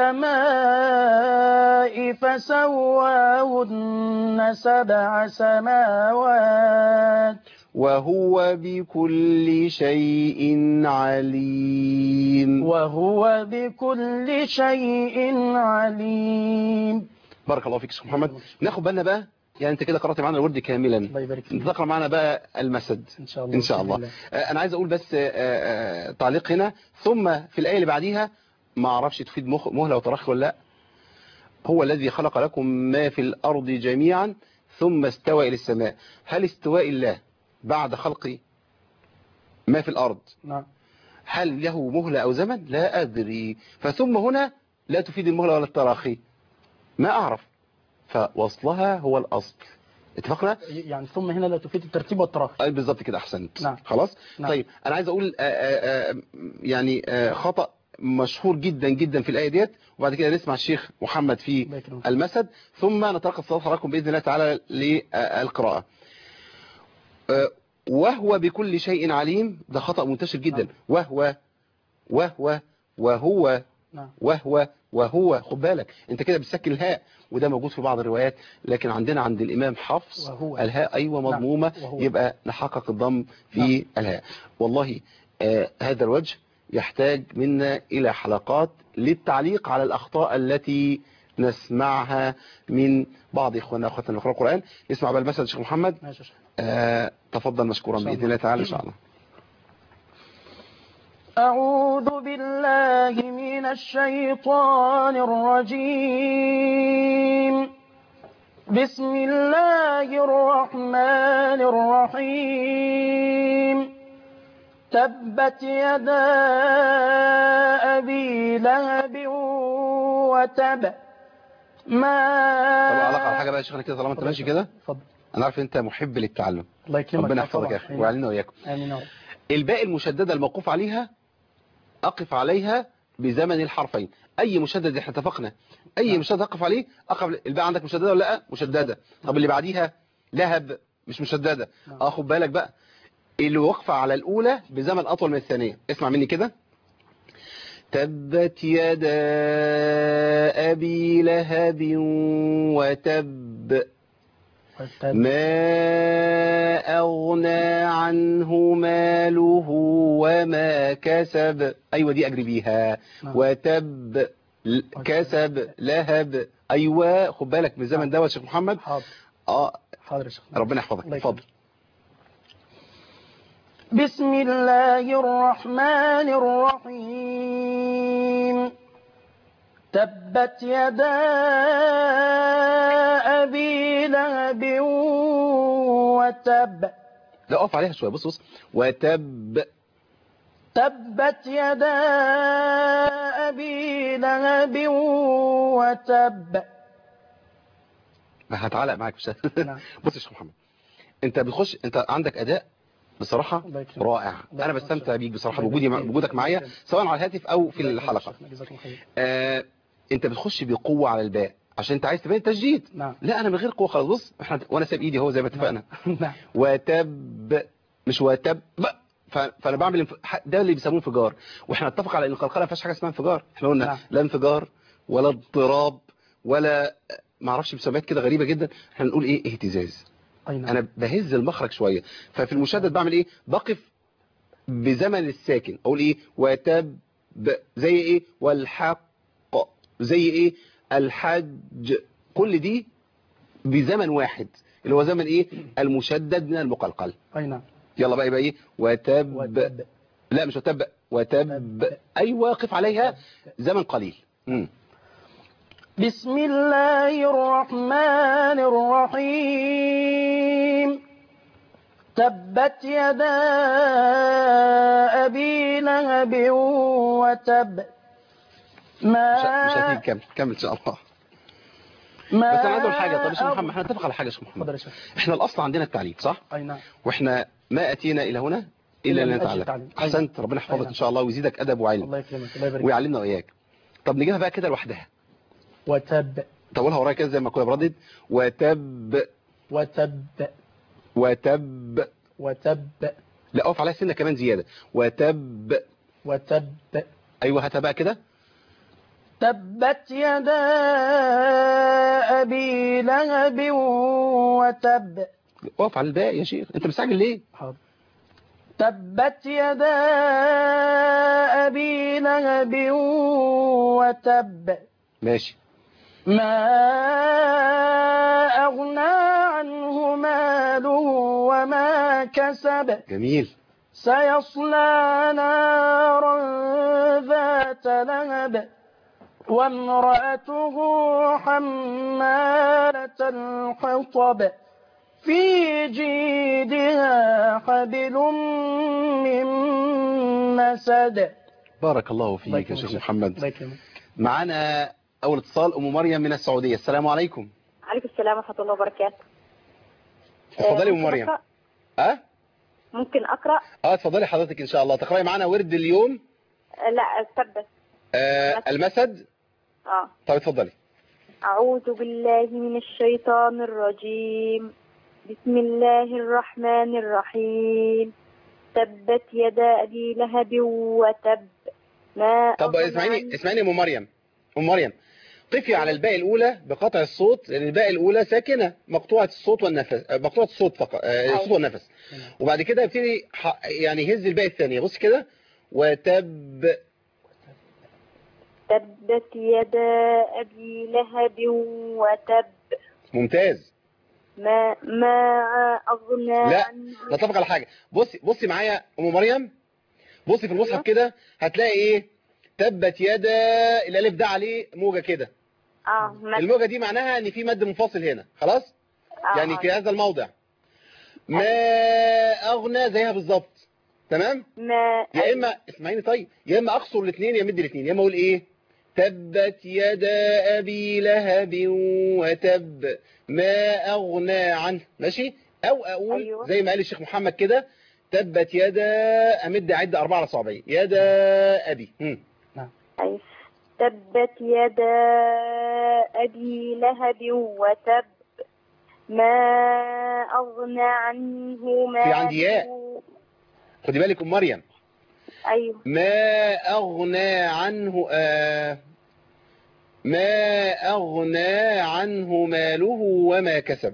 [SPEAKER 4] السماء فسواهن 7 سماوات
[SPEAKER 2] وهو بكل شيء عليم. بارك الله فيك شيخ محمد. ناخد بالنا بقى، يعني انت كده قرأت معنا الورد كاملا، نتذكر معنا بقى المسد ان شاء الله. انا عايز اقول بس تعليق هنا. ثم في الآية اللي بعديها ما اعرفش تفيد مهلة وترخي ولا لا. هو الذي خلق لكم ما في الأرض جميعا ثم استوى إلى السماء. هل استواء الله بعد خلق ما في الأرض هل له مهلة أو زمن؟ لا أدري. فثم هنا لا تفيد المهلة ولا التراخي، ما أعرف. فوصلها هو الأصل. اتفقنا؟
[SPEAKER 4] يعني ثم هنا لا تفيد الترتيب والتراخي.
[SPEAKER 2] أي بالظبط كده، أحسنت.
[SPEAKER 4] نعم.
[SPEAKER 2] خلاص.
[SPEAKER 4] نعم.
[SPEAKER 2] طيب أنا عايز أقول يعني خطأ مشهور جدا جدا في الآية ديت، وبعد كده نسمع الشيخ محمد في المسد، ثم نتلقى صلاة حضراتكم بإذن الله تعالى للقراءة. وهو بكل شيء عليم، ده خطأ منتشر جدا.
[SPEAKER 4] نعم.
[SPEAKER 2] وهو
[SPEAKER 4] نعم.
[SPEAKER 2] وهو خد بالك انت كده بتسكن الهاء، وده موجود في بعض الروايات، لكن عندنا عند الإمام حفص
[SPEAKER 4] وهو.
[SPEAKER 2] الهاء أيوة مضمومة.
[SPEAKER 4] نعم.
[SPEAKER 2] يبقى نحقق الضم في
[SPEAKER 4] نعم.
[SPEAKER 2] الهاء. والله هذا الوجه يحتاج منا إلى حلقات للتعليق على الأخطاء التي نسمعها من بعض إخواننا وأخواتنا يقرأوا القرآن. نسمع بقى المسألة الشيخ محمد. تفضل مشكورا بإذن الله تعالى إن شاء الله.
[SPEAKER 4] أعوذ بالله من الشيطان الرجيم. بسم الله الرحمن الرحيم. تبت يدا أبي لهب وتب. ما
[SPEAKER 2] طب علاقة على حاجة بقى يا شيخنا كده طالما انت ماشي كده.
[SPEAKER 4] اتفضل.
[SPEAKER 2] انا عارف انت محب للتعلم.
[SPEAKER 4] الله يكرمك.
[SPEAKER 2] ربنا يحفظك يا اخي ويعلمنا واياكم.
[SPEAKER 4] امين.
[SPEAKER 2] الباء المشددة الموقوف عليها اقف عليها بزمن الحرفين. اي مشدد احنا اتفقنا اي مشدد اقف عليه اقف. الباء عندك مشددة ولا لا؟ مشددة. طب اللي بعديها لهب مش مشددة. خد بالك بقى اللي واقفة على الاولى بزمن اطول من الثانية. اسمع مني كده. تبت يدا أبي لهب وتب ما أغنى عنه ماله وما كسب. أيوة دي أجري بيها. وتب كسب لهب. أيوة خد بالك من الزمن دوت شيخ محمد.
[SPEAKER 4] حاضر. حاضر يا شيخ.
[SPEAKER 2] ربنا يحفظك. اتفضل.
[SPEAKER 4] بسم الله الرحمن الرحيم. تبت يدا أبي لهب وتب.
[SPEAKER 2] لا اقف عليها شوية. بص وتب.
[SPEAKER 4] تبت يدا أبي لهب وتب.
[SPEAKER 2] هتعلق معاك مش بص يا شيخ محمد انت بتخش انت عندك اداء بصراحة رائع. أنا بستمتع بيك بصراحة بوجودك معايا سواء على الهاتف أو في الحلقة. أنت بتخش بقوة على الباء عشان أنت عايز تبين تجديد. لا أنا من غير قوة خالص. بص وأنا سايب إيدي هو زي ما اتفقنا. وتب مش وتب. فأنا بعمل ده اللي بيسموه انفجار. وإحنا اتفق على إن القلقلة ما فيهاش حاجة اسمها انفجار. إحنا قلنا لا انفجار ولا اضطراب ولا ما اعرفش بسمات كده غريبة جدا. إحنا نقول إيه؟ اهتزاز. انا بهز المخرج شوية. ففي المشدد بعمل ايه؟ بقف بزمن الساكن. اقول ايه؟ وتب زي ايه؟ والحق زي ايه؟ الحج. كل دي بزمن واحد اللي هو زمن ايه؟ المشدد من المقلقل.
[SPEAKER 4] اي نعم.
[SPEAKER 2] يلا بقى يبقى ايه؟ وتب. لا مش وتب. وتب. ايوه قف عليها زمن قليل.
[SPEAKER 4] بسم الله الرحمن الرحيم. تبت يدا أبي لهب وتب. ما
[SPEAKER 2] مش هتيجي. كمل إن شاء الله. بس أنا عايز أقول حاجة. طب يا شيخ محمد احنا نتفق على حاجة يا شيخ محمد. احنا الأصل عندنا التعليم صح؟
[SPEAKER 4] أي نعم.
[SPEAKER 2] واحنا ما أتينا إلى هنا إلا لنتعلم. أحسنت. ربنا يحفظك إن شاء الله ويزيدك أدب وعلم.
[SPEAKER 4] الله يكرمك. الله يبارك.
[SPEAKER 2] ويعلمنا وإياك. طب نجيبها بقى كده لوحدها.
[SPEAKER 4] وتب.
[SPEAKER 2] طولها ورايا كده زي ما كنا بردد. وتب.
[SPEAKER 4] وتب.
[SPEAKER 2] وتب.
[SPEAKER 4] وتب.
[SPEAKER 2] لا اقف عليها سنة كمان زيادة. وتب.
[SPEAKER 4] وتب.
[SPEAKER 2] ايوه هاتها بقى كده.
[SPEAKER 4] تبت يدا أبي لهب وتب.
[SPEAKER 2] اقف على الباقي يا شيخ. انت مستعجل ليه؟
[SPEAKER 4] حاضر. تبت يدا أبي لهب وتب.
[SPEAKER 2] ماشي.
[SPEAKER 4] ما أغنى عنه ماله وما كسب.
[SPEAKER 2] جميل.
[SPEAKER 4] سيصلى نارا ذات لهب وامرأته حمالة الحطب في جيدها حبل من مسد.
[SPEAKER 2] بارك الله فيك يا شيخ محمد. معانا أول اتصال أم مريم من السعودية. السلام عليكم.
[SPEAKER 5] عليكم السلام ورحمة الله وبركاته.
[SPEAKER 2] اتفضلي يا ام
[SPEAKER 5] ممكن
[SPEAKER 2] مريم.
[SPEAKER 5] أقرأ؟ ممكن أقرأ؟
[SPEAKER 2] اتفضلي حضرتك ان شاء الله تقراي معانا ورد اليوم.
[SPEAKER 5] لا ثبت.
[SPEAKER 2] المسد. طب اتفضلي.
[SPEAKER 5] أعوذ بالله من الشيطان الرجيم. بسم الله الرحمن الرحيم. تبت يدا أبي لهب وتب. ما
[SPEAKER 2] طب اسمعيني يا ام مريم. ام مريم قفي على الباء الاولى بقطع الصوت، لان الباء الاولى ساكنه مقطوعه الصوت والنفس، مقطوعه الصوت فقط، الصوت والنفس. وبعد كده ابتدي يعني هز الباء الثانيه. بص كده. وتب.
[SPEAKER 5] تبت يدا أبي لهب وتب.
[SPEAKER 2] ممتاز.
[SPEAKER 5] ما أغنى
[SPEAKER 2] لا
[SPEAKER 5] عنه.
[SPEAKER 2] نتفق على حاجه. بصي معايا ام مريم. بصي في المصحف كده هتلاقي ايه؟ تبت يدا الالف ده عليه موجه كده. الموجه دي معناها ان في مد منفصل هنا. خلاص. يعني في هذا الموضع. ما اغنى زيها بالظبط. تمام. يا اما اسمعيني طيب، يا اما اقصر الاثنين يا مد الاثنين، يا اما اقول ايه؟ تبت يدا ابي لهب وتب ما اغنى عنه. ماشي. او اقول زي ما قال الشيخ محمد كده تبت يدا، امد عد 4 على صابعي. يدا ابي.
[SPEAKER 5] تبت يدا ابي لهب وتب ما اغنى عنه ما.
[SPEAKER 2] في عندي ياء، خدي بالك ام مريم.
[SPEAKER 5] ايوه.
[SPEAKER 2] ما اغنى عنه ما اغنى عنه ماله وما كسب.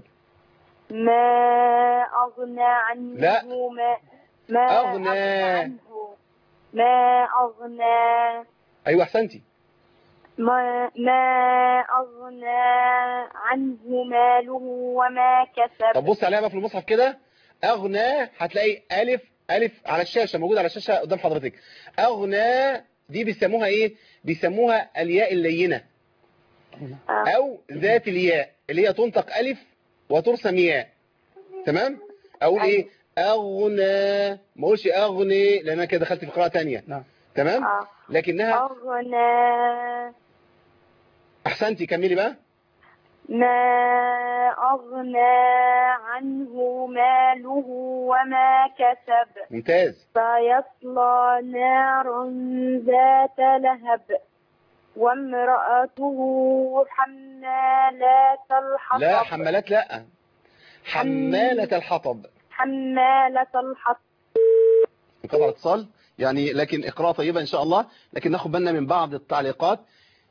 [SPEAKER 5] ما اغنى عنه.
[SPEAKER 2] لا.
[SPEAKER 5] ما
[SPEAKER 2] اغنى
[SPEAKER 5] عنه. ما اغنى.
[SPEAKER 2] ايوه احسنتي.
[SPEAKER 5] ما اغنى عنه ماله وما كسب.
[SPEAKER 2] طب بص عليها بقى في المصحف كده. اغنى هتلاقي الف على الشاشه، موجوده على الشاشه قدام حضرتك. اغنى دي بيسموها ايه؟ بيسموها الياء اللينه او ذات الياء اللي هي تنطق الف وترسم ياء. تمام. اقول ايه؟ اغنى، ما اقولش اغني لان انا كده دخلت في قراءه ثانيه. تمام. لكنها
[SPEAKER 5] اغنى.
[SPEAKER 2] احسنتي. كملي بقى.
[SPEAKER 5] ما أغنى عنه ماله وما كسب.
[SPEAKER 2] ممتاز.
[SPEAKER 5] سيصلى نارا ذات لهب وامرأته حمالة الحطب.
[SPEAKER 2] لا حمالات لا، حمالة الحطب.
[SPEAKER 5] حمالة الحطب.
[SPEAKER 2] انقطع الاتصال يعني، لكن اقراء طيبة ان شاء الله. لكن ناخد بالنا من بعض التعليقات.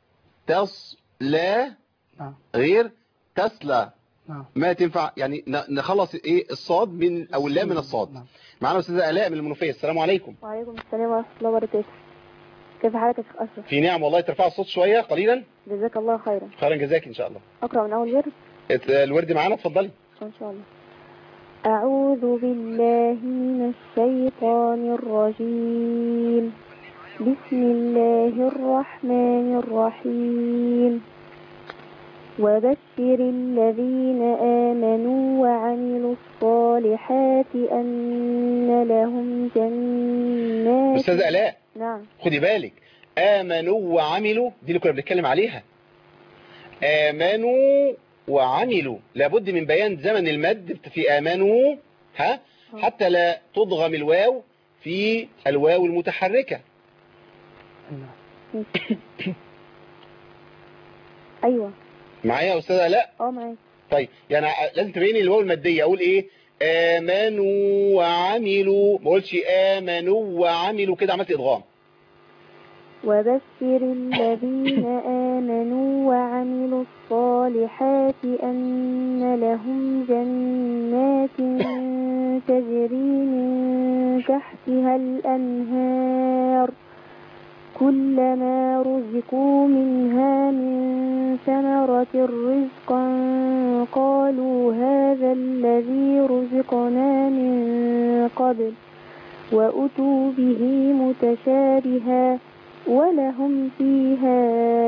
[SPEAKER 2] تصلى غير تسلى. ما تنفع يعني نخلص ايه الصاد من او اللام من الصاد. معانا استاذه الاء من المنوفيه. السلام عليكم.
[SPEAKER 6] وعليكم السلام ورحمه الله وبركاته. كيف حالك يا شيخ اشرف؟
[SPEAKER 2] في نعم والله. ترفع الصوت شويه قليلا.
[SPEAKER 6] جزاك الله خيرا.
[SPEAKER 2] خيرا جزاك ان شاء الله.
[SPEAKER 6] اقرا من اول ورد.
[SPEAKER 2] الورد معانا اتفضلي.
[SPEAKER 6] ان شاء الله. اعوذ بالله من الشيطان الرجيم. بسم الله الرحمن الرحيم. وبشر الذين آمنوا وعملوا الصالحات أن لهم جنات.
[SPEAKER 2] أستاذة آلاء.
[SPEAKER 6] نعم.
[SPEAKER 2] خدي بالك. آمنوا وعملوا دي اللي كنا بنتكلم عليها. آمنوا وعملوا لابد من بيان زمن المد في آمنوا حتى لا تضغم الواو في الواو المتحركة.
[SPEAKER 6] أيوة
[SPEAKER 2] معايا يا أستاذة لا؟
[SPEAKER 6] معايا.
[SPEAKER 2] طيب يعني لازم تبيني الواو المادية. أقول إيه؟ آمنوا وعملوا، ما أقولش آمنوا وعملوا كده عملت إضغام.
[SPEAKER 6] وبشر الذين آمنوا وعملوا الصالحات أن لهم جنات تجري من تحتها الأنهار كلما رزقوا منها من ثمرة رزقا قالوا هذا الذي رزقنا من قبل وأتوا به متشابها ولهم فيها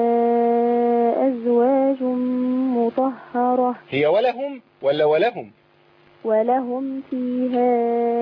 [SPEAKER 6] أزواج مطهرة.
[SPEAKER 2] هي ولهم ولا ولهم؟
[SPEAKER 6] ولهم فيها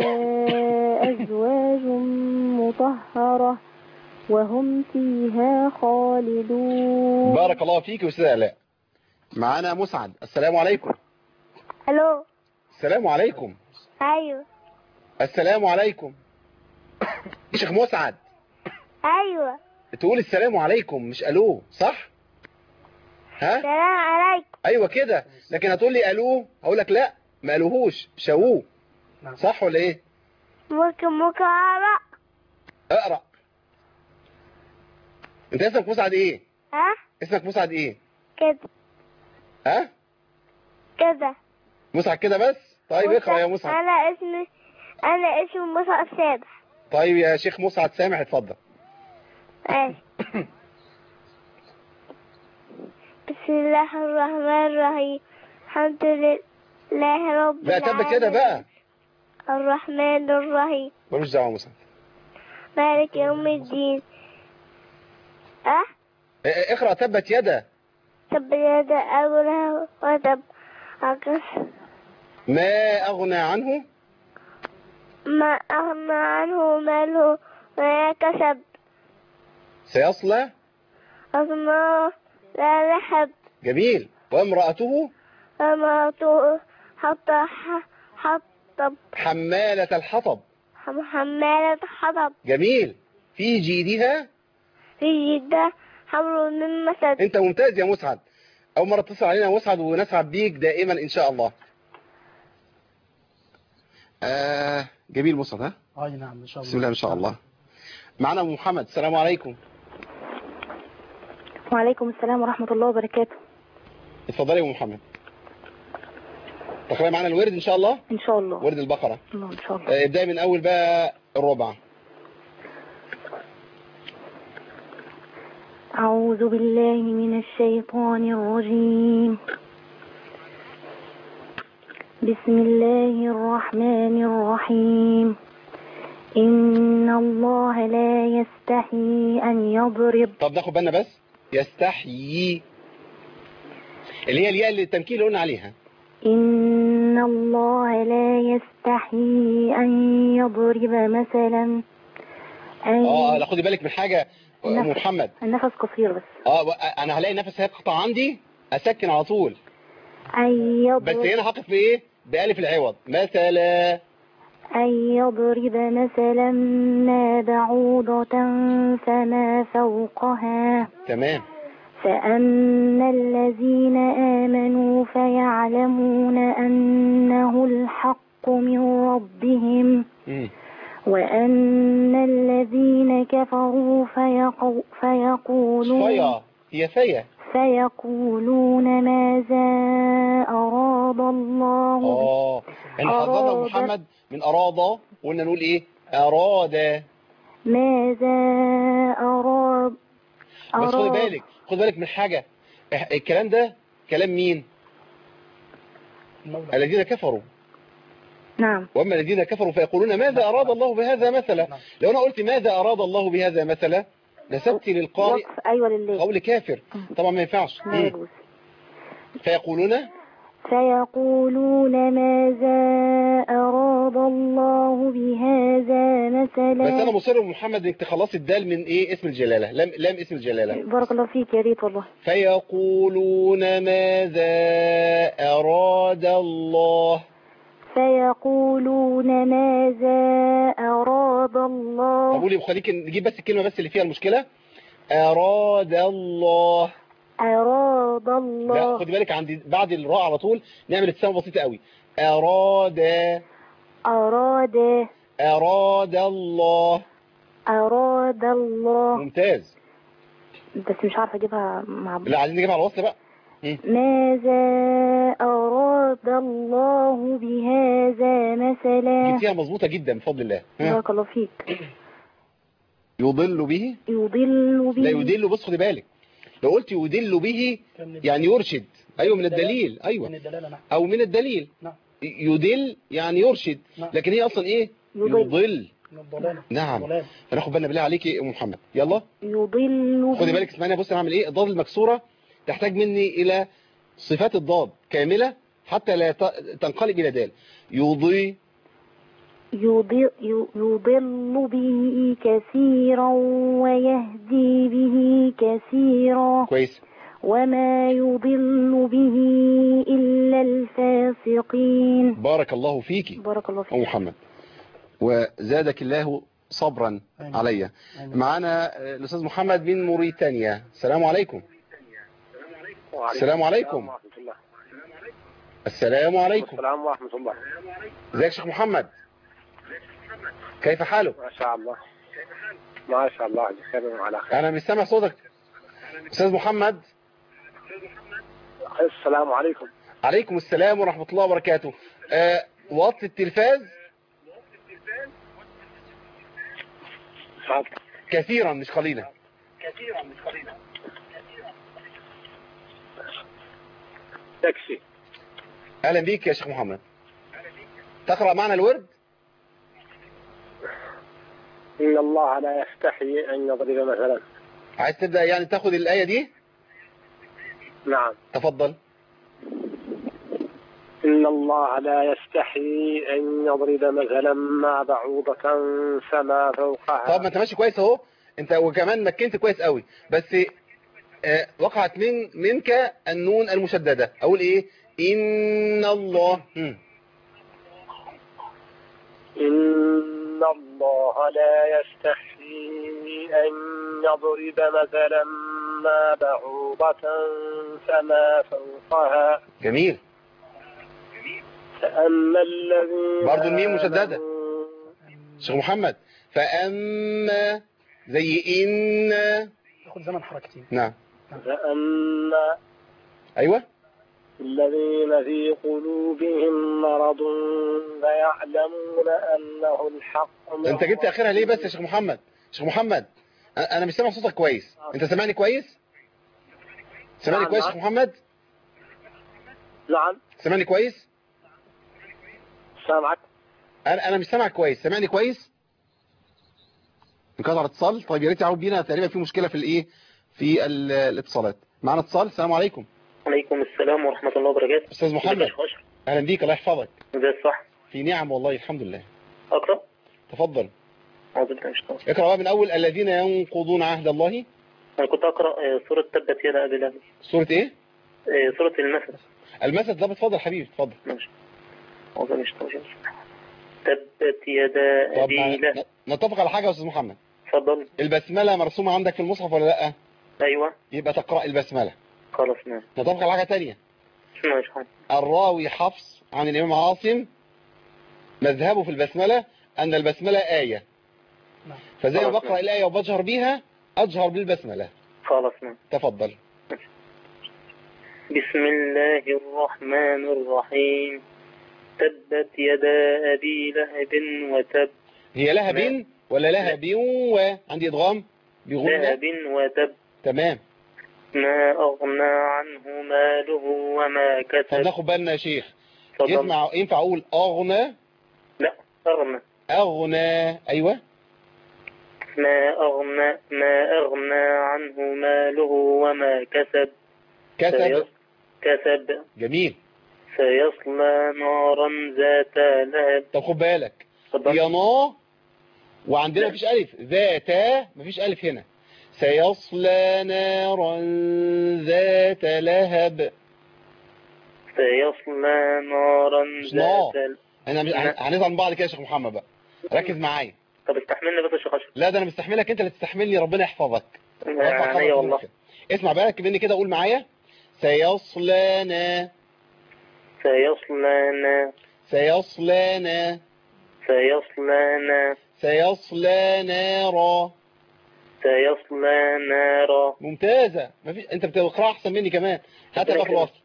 [SPEAKER 6] أزواج مطهرة وهم فيها خالدون.
[SPEAKER 2] بارك الله فيك يا أستاذ آلاء. معانا مسعد. السلام عليكم.
[SPEAKER 5] الو.
[SPEAKER 2] السلام عليكم.
[SPEAKER 5] ايوه.
[SPEAKER 2] السلام عليكم. شيخ مسعد
[SPEAKER 5] ايوه.
[SPEAKER 2] تقول السلام عليكم مش الو، صح؟ ها؟
[SPEAKER 5] سلام عليكم.
[SPEAKER 2] ايوه كده، لكن هتقول لي الو هقول لك لا ما الوهوش شووه، صح ولا ايه؟
[SPEAKER 5] ممكن اقرا؟
[SPEAKER 2] اقرا. انت اسمك مسعد ايه؟
[SPEAKER 5] ها؟
[SPEAKER 2] اسمك مسعد ايه؟
[SPEAKER 5] كده
[SPEAKER 2] ها؟
[SPEAKER 5] كده.
[SPEAKER 2] مسعد كده بس؟ طيب اقرا يا مسعد.
[SPEAKER 5] انا اسمي مصعب سامح.
[SPEAKER 2] طيب يا شيخ مسعد سامح اتفضل.
[SPEAKER 5] ماشي. بسم الله الرحمن الرحيم. الحمد لله رب
[SPEAKER 2] لا
[SPEAKER 5] العالمين.
[SPEAKER 2] تبت يدا بقى.
[SPEAKER 5] الرحمن الرحيم.
[SPEAKER 2] ملوش دعوه مسعد.
[SPEAKER 5] مالك يوم الدين.
[SPEAKER 2] اقرا تبت يدا.
[SPEAKER 5] تب يد أبوه وتب.
[SPEAKER 2] ما اغنى عنه.
[SPEAKER 5] ما أغنى عنه ماله ما كسب.
[SPEAKER 2] سيصلى.
[SPEAKER 5] أصنع لا لحب.
[SPEAKER 2] جميل. وامرأته.
[SPEAKER 5] امرأته حطب.
[SPEAKER 2] حمالة الحطب.
[SPEAKER 5] حمالة حطب.
[SPEAKER 2] جميل. في جيدها.
[SPEAKER 5] في جدة حمر من مسد.
[SPEAKER 2] انت ممتاز يا مسعد، اول مرة تتصل علينا يا مسعد ونسعد بيك دائما ان شاء الله. جميل مسعد. ها؟
[SPEAKER 4] اي نعم ان شاء الله.
[SPEAKER 2] بسم الله ان شاء الله. معنا ابو محمد. السلام عليكم.
[SPEAKER 6] وعليكم السلام ورحمة الله وبركاته.
[SPEAKER 2] اتفضلي يا ابو محمد. تقرأي معنا الورد ان شاء الله.
[SPEAKER 6] ان شاء الله.
[SPEAKER 2] ورد البقرة.
[SPEAKER 6] الله ان شاء الله.
[SPEAKER 2] ابدأي من اول بقى الربع.
[SPEAKER 6] أعوذ بالله من الشيطان الرجيم. بسم الله الرحمن الرحيم. إن الله لا يستحي أن يضرب.
[SPEAKER 2] طب ناخد بالنا بس. يستحيي اللي هي الياء اللي التمكين اللي قلنا عليها.
[SPEAKER 6] إن الله لا يستحي أن يضرب مثلا.
[SPEAKER 2] لا خدي بالك من حاجة محمد.
[SPEAKER 6] النفس قصير بس.
[SPEAKER 2] انا هلاقي نفس هيقطع عندي اسكن على طول.
[SPEAKER 6] أن يضرب.
[SPEAKER 2] بس هنا هقف بايه؟ بألف العوض. مثلا.
[SPEAKER 6] أن يضرب مثلا ما بعوضة فما فوقها.
[SPEAKER 2] تمام.
[SPEAKER 6] فأما الذين آمنوا فيعلمون أنه الحق من ربهم. وأن الذين كفروا فيقولون ماذا أراد الله.
[SPEAKER 2] احنا حضرنا محمد من أراد، قلنا نقول ايه؟ أراد.
[SPEAKER 6] ماذا أراد.
[SPEAKER 2] بس خد بالك من حاجة. الكلام ده كلام مين؟ الذين كفروا.
[SPEAKER 6] نعم.
[SPEAKER 2] وأما الذين كفروا فيقولون ماذا أراد الله بهذا مثلا. لو أنا قلت ماذا أراد الله بهذا مثلا نسبت للقارئ
[SPEAKER 6] أيوة لله.
[SPEAKER 2] قول كافر طبعا ما ينفعش. فيقولون
[SPEAKER 6] ماذا أراد الله بهذا مثلا.
[SPEAKER 2] بس أنا مصر محمد إنك تخلصي الدال من إيه؟ اسم الجلالة. لم اسم الجلالة.
[SPEAKER 6] بارك الله فيك يا ريت والله.
[SPEAKER 2] فيقولون ماذا أراد الله.
[SPEAKER 6] فيقولون ماذا أراد الله.
[SPEAKER 2] طب قولي خليك نجيب بس الكلمة بس اللي فيها المشكلة. أراد الله.
[SPEAKER 6] أراد الله.
[SPEAKER 2] لا خدي بالك عندي بعد الراء على طول نعمل ابتسامة بسيطة قوي. أراد الله.
[SPEAKER 6] أراد الله.
[SPEAKER 2] ممتاز.
[SPEAKER 6] بس مش عارفة أجيبها مع
[SPEAKER 2] لا عايزين نجيبها على الوصل بقى.
[SPEAKER 6] ماذا أراد الله بهذا مثلا.
[SPEAKER 2] جبتيها مظبوطة جدا بفضل الله.
[SPEAKER 6] بارك الله فيك.
[SPEAKER 2] يضل به.
[SPEAKER 6] لا
[SPEAKER 2] يدل. بص خدي بالك لو قلت يدل به يعني يرشد. ايوه من الدليل. ايوه او من الدليل. يدل يعني يرشد. لكن هي اصلا ايه؟ يضل. نعم. فناخد بالنا بالله عليك يا ام محمد. يلا.
[SPEAKER 6] يضل.
[SPEAKER 2] خدي بالك اسمعني. بص انا هعمل ايه. الضاد المكسوره تحتاج مني الى صفات الضاد كامله حتى لا تنقلب الى دال. يضل به كثيرا ويهدي به كثيرا. كويس.
[SPEAKER 6] وما يضل به إلا الفاسقين.
[SPEAKER 2] بارك الله فيكي
[SPEAKER 6] بارك الله فيك.
[SPEAKER 2] أم محمد، وزادك الله صبرا عليا. معنا الأستاذ محمد من موريتانيا. السلام عليكم. السلام عليكم. السلام عليكم.
[SPEAKER 7] السلام ورحمة الله.
[SPEAKER 2] ازيك يا شيخ محمد؟ كيف حالك؟
[SPEAKER 7] ما شاء الله. ما شاء الله بخير وعلى خير.
[SPEAKER 2] أنا مش سامع صوتك أستاذ محمد.
[SPEAKER 7] السلام عليكم.
[SPEAKER 2] عليكم السلام ورحمة الله وبركاته. وطي التلفاز كثيرا مش قليلا.
[SPEAKER 7] تكفي.
[SPEAKER 2] أهلا بيك يا شيخ محمد. تقرأ معنا الورد؟
[SPEAKER 7] إن الله لا يستحي أن يضرب مثلا.
[SPEAKER 2] عايز تبدأ يعني تاخد الآية دي؟
[SPEAKER 7] نعم.
[SPEAKER 2] تفضل.
[SPEAKER 7] إن الله لا يستحي أن يضرب مثلا ما بعوضة فما فوقها.
[SPEAKER 2] طب ما انت ماشي كويس اهو، انت وكمان مكنت كويس قوي، بس وقعت منك النون المشددة. اقول ايه؟ إن الله.
[SPEAKER 7] إن الله لا يستحي أن يضرب مثلا ما بعوضة فما فوقها.
[SPEAKER 2] جميل.
[SPEAKER 7] فأما الذين
[SPEAKER 2] برضو الميم مشددة شيخ محمد. فأما زي إن
[SPEAKER 4] تاخد زمن حركتين.
[SPEAKER 2] نعم.
[SPEAKER 7] فأما
[SPEAKER 2] أيوة.
[SPEAKER 7] الذين في قلوبهم مرض فيعلمون أنه الحق من
[SPEAKER 2] انت جبت آخرها ليه بس يا شيخ محمد؟ شيخ محمد أنا مش سامع صوتك كويس. انت سامعني كويس؟ سامعني كويس يا شيخ محمد؟
[SPEAKER 7] نعم.
[SPEAKER 2] سامعني كويس؟
[SPEAKER 7] سامعك.
[SPEAKER 2] انا مش سامعك كويس. سامعني كويس؟ انقطع الاتصال. طيب يا ريت يعود بينا، تقريبا في مشكله في الايه، في الاتصالات. معنا اتصال. السلام عليكم.
[SPEAKER 8] وعليكم السلام ورحمه الله وبركاته.
[SPEAKER 2] استاذ محمد اهلا بيك. الله يحفظك.
[SPEAKER 8] ازي الصح؟
[SPEAKER 2] في نعم والله الحمد لله.
[SPEAKER 8] اقرا.
[SPEAKER 2] تفضل.
[SPEAKER 8] اعوذ بالله من الشيطان.
[SPEAKER 2] اقرا بقى من اول الذين ينقضون عهد الله.
[SPEAKER 8] انا كنت اقرا سوره تبت يدا ابي لهب.
[SPEAKER 2] سوره ايه؟
[SPEAKER 8] سوره المثل.
[SPEAKER 2] المثل ده. اتفضل حبيبي اتفضل.
[SPEAKER 8] ماشي. اعوذ بالله من الشيطان. تبت يدا ابي لهب.
[SPEAKER 2] نتفق على حاجه يا استاذ محمد.
[SPEAKER 8] اتفضل.
[SPEAKER 2] البسمله مرسومه عندك في المصحف ولا لا؟
[SPEAKER 8] ايوه.
[SPEAKER 2] يبقى تقرا البسمله.
[SPEAKER 8] خلاص ماشي.
[SPEAKER 2] نتفق على حاجه ثانيه.
[SPEAKER 8] ماشي.
[SPEAKER 2] الراوي حفص عن الامام عاصم مذهبه في البسمله ان البسمله ايه، فزي ما بقرا الايه وبجهر بيها اجهر بالبسمله.
[SPEAKER 8] خلاص ماشي.
[SPEAKER 2] تفضل.
[SPEAKER 8] بسم الله الرحمن الرحيم. تبت يدا ابي لهب وتب.
[SPEAKER 2] هي لهب ولا لهب عندي ادغام بغنى.
[SPEAKER 8] لهب وتب.
[SPEAKER 2] تمام.
[SPEAKER 8] ما اغنى عنه ماله وما كسب.
[SPEAKER 2] طب ناخد بالنا يا شيخ.
[SPEAKER 8] تفضل.
[SPEAKER 2] ينفع اقول اغنى؟
[SPEAKER 8] لا اغنى.
[SPEAKER 2] اغنى. ايوه.
[SPEAKER 8] ما اغنى عنه ماله وما كسب. كسب.
[SPEAKER 2] جميل.
[SPEAKER 8] سيصلى نارا ذات لهب.
[SPEAKER 2] طب خد بالك يا نا، وعندنا مفيش الف. ذات مفيش الف هنا. سيصلى نارا ذات لهب.
[SPEAKER 8] سيصلى نارا ذات لهب.
[SPEAKER 2] هنزعل من بعض كده يا شيخ محمد بقى. ركز معايا.
[SPEAKER 8] طب استحملني بس يا شيخ اشرف.
[SPEAKER 2] لا ده انا مستحملك، انت اللي تستحملني. ربنا يحفظك.
[SPEAKER 8] يعني والله.
[SPEAKER 2] اسمع بقى مني كده، قول معايا. سيصلى
[SPEAKER 8] سيصلى
[SPEAKER 2] سيصلى سيصلى نارا.
[SPEAKER 8] سيصلى نارا.
[SPEAKER 2] ممتازة. مفيش، انت بتقرأ احسن مني كمان. هاتها بقى في الوصل.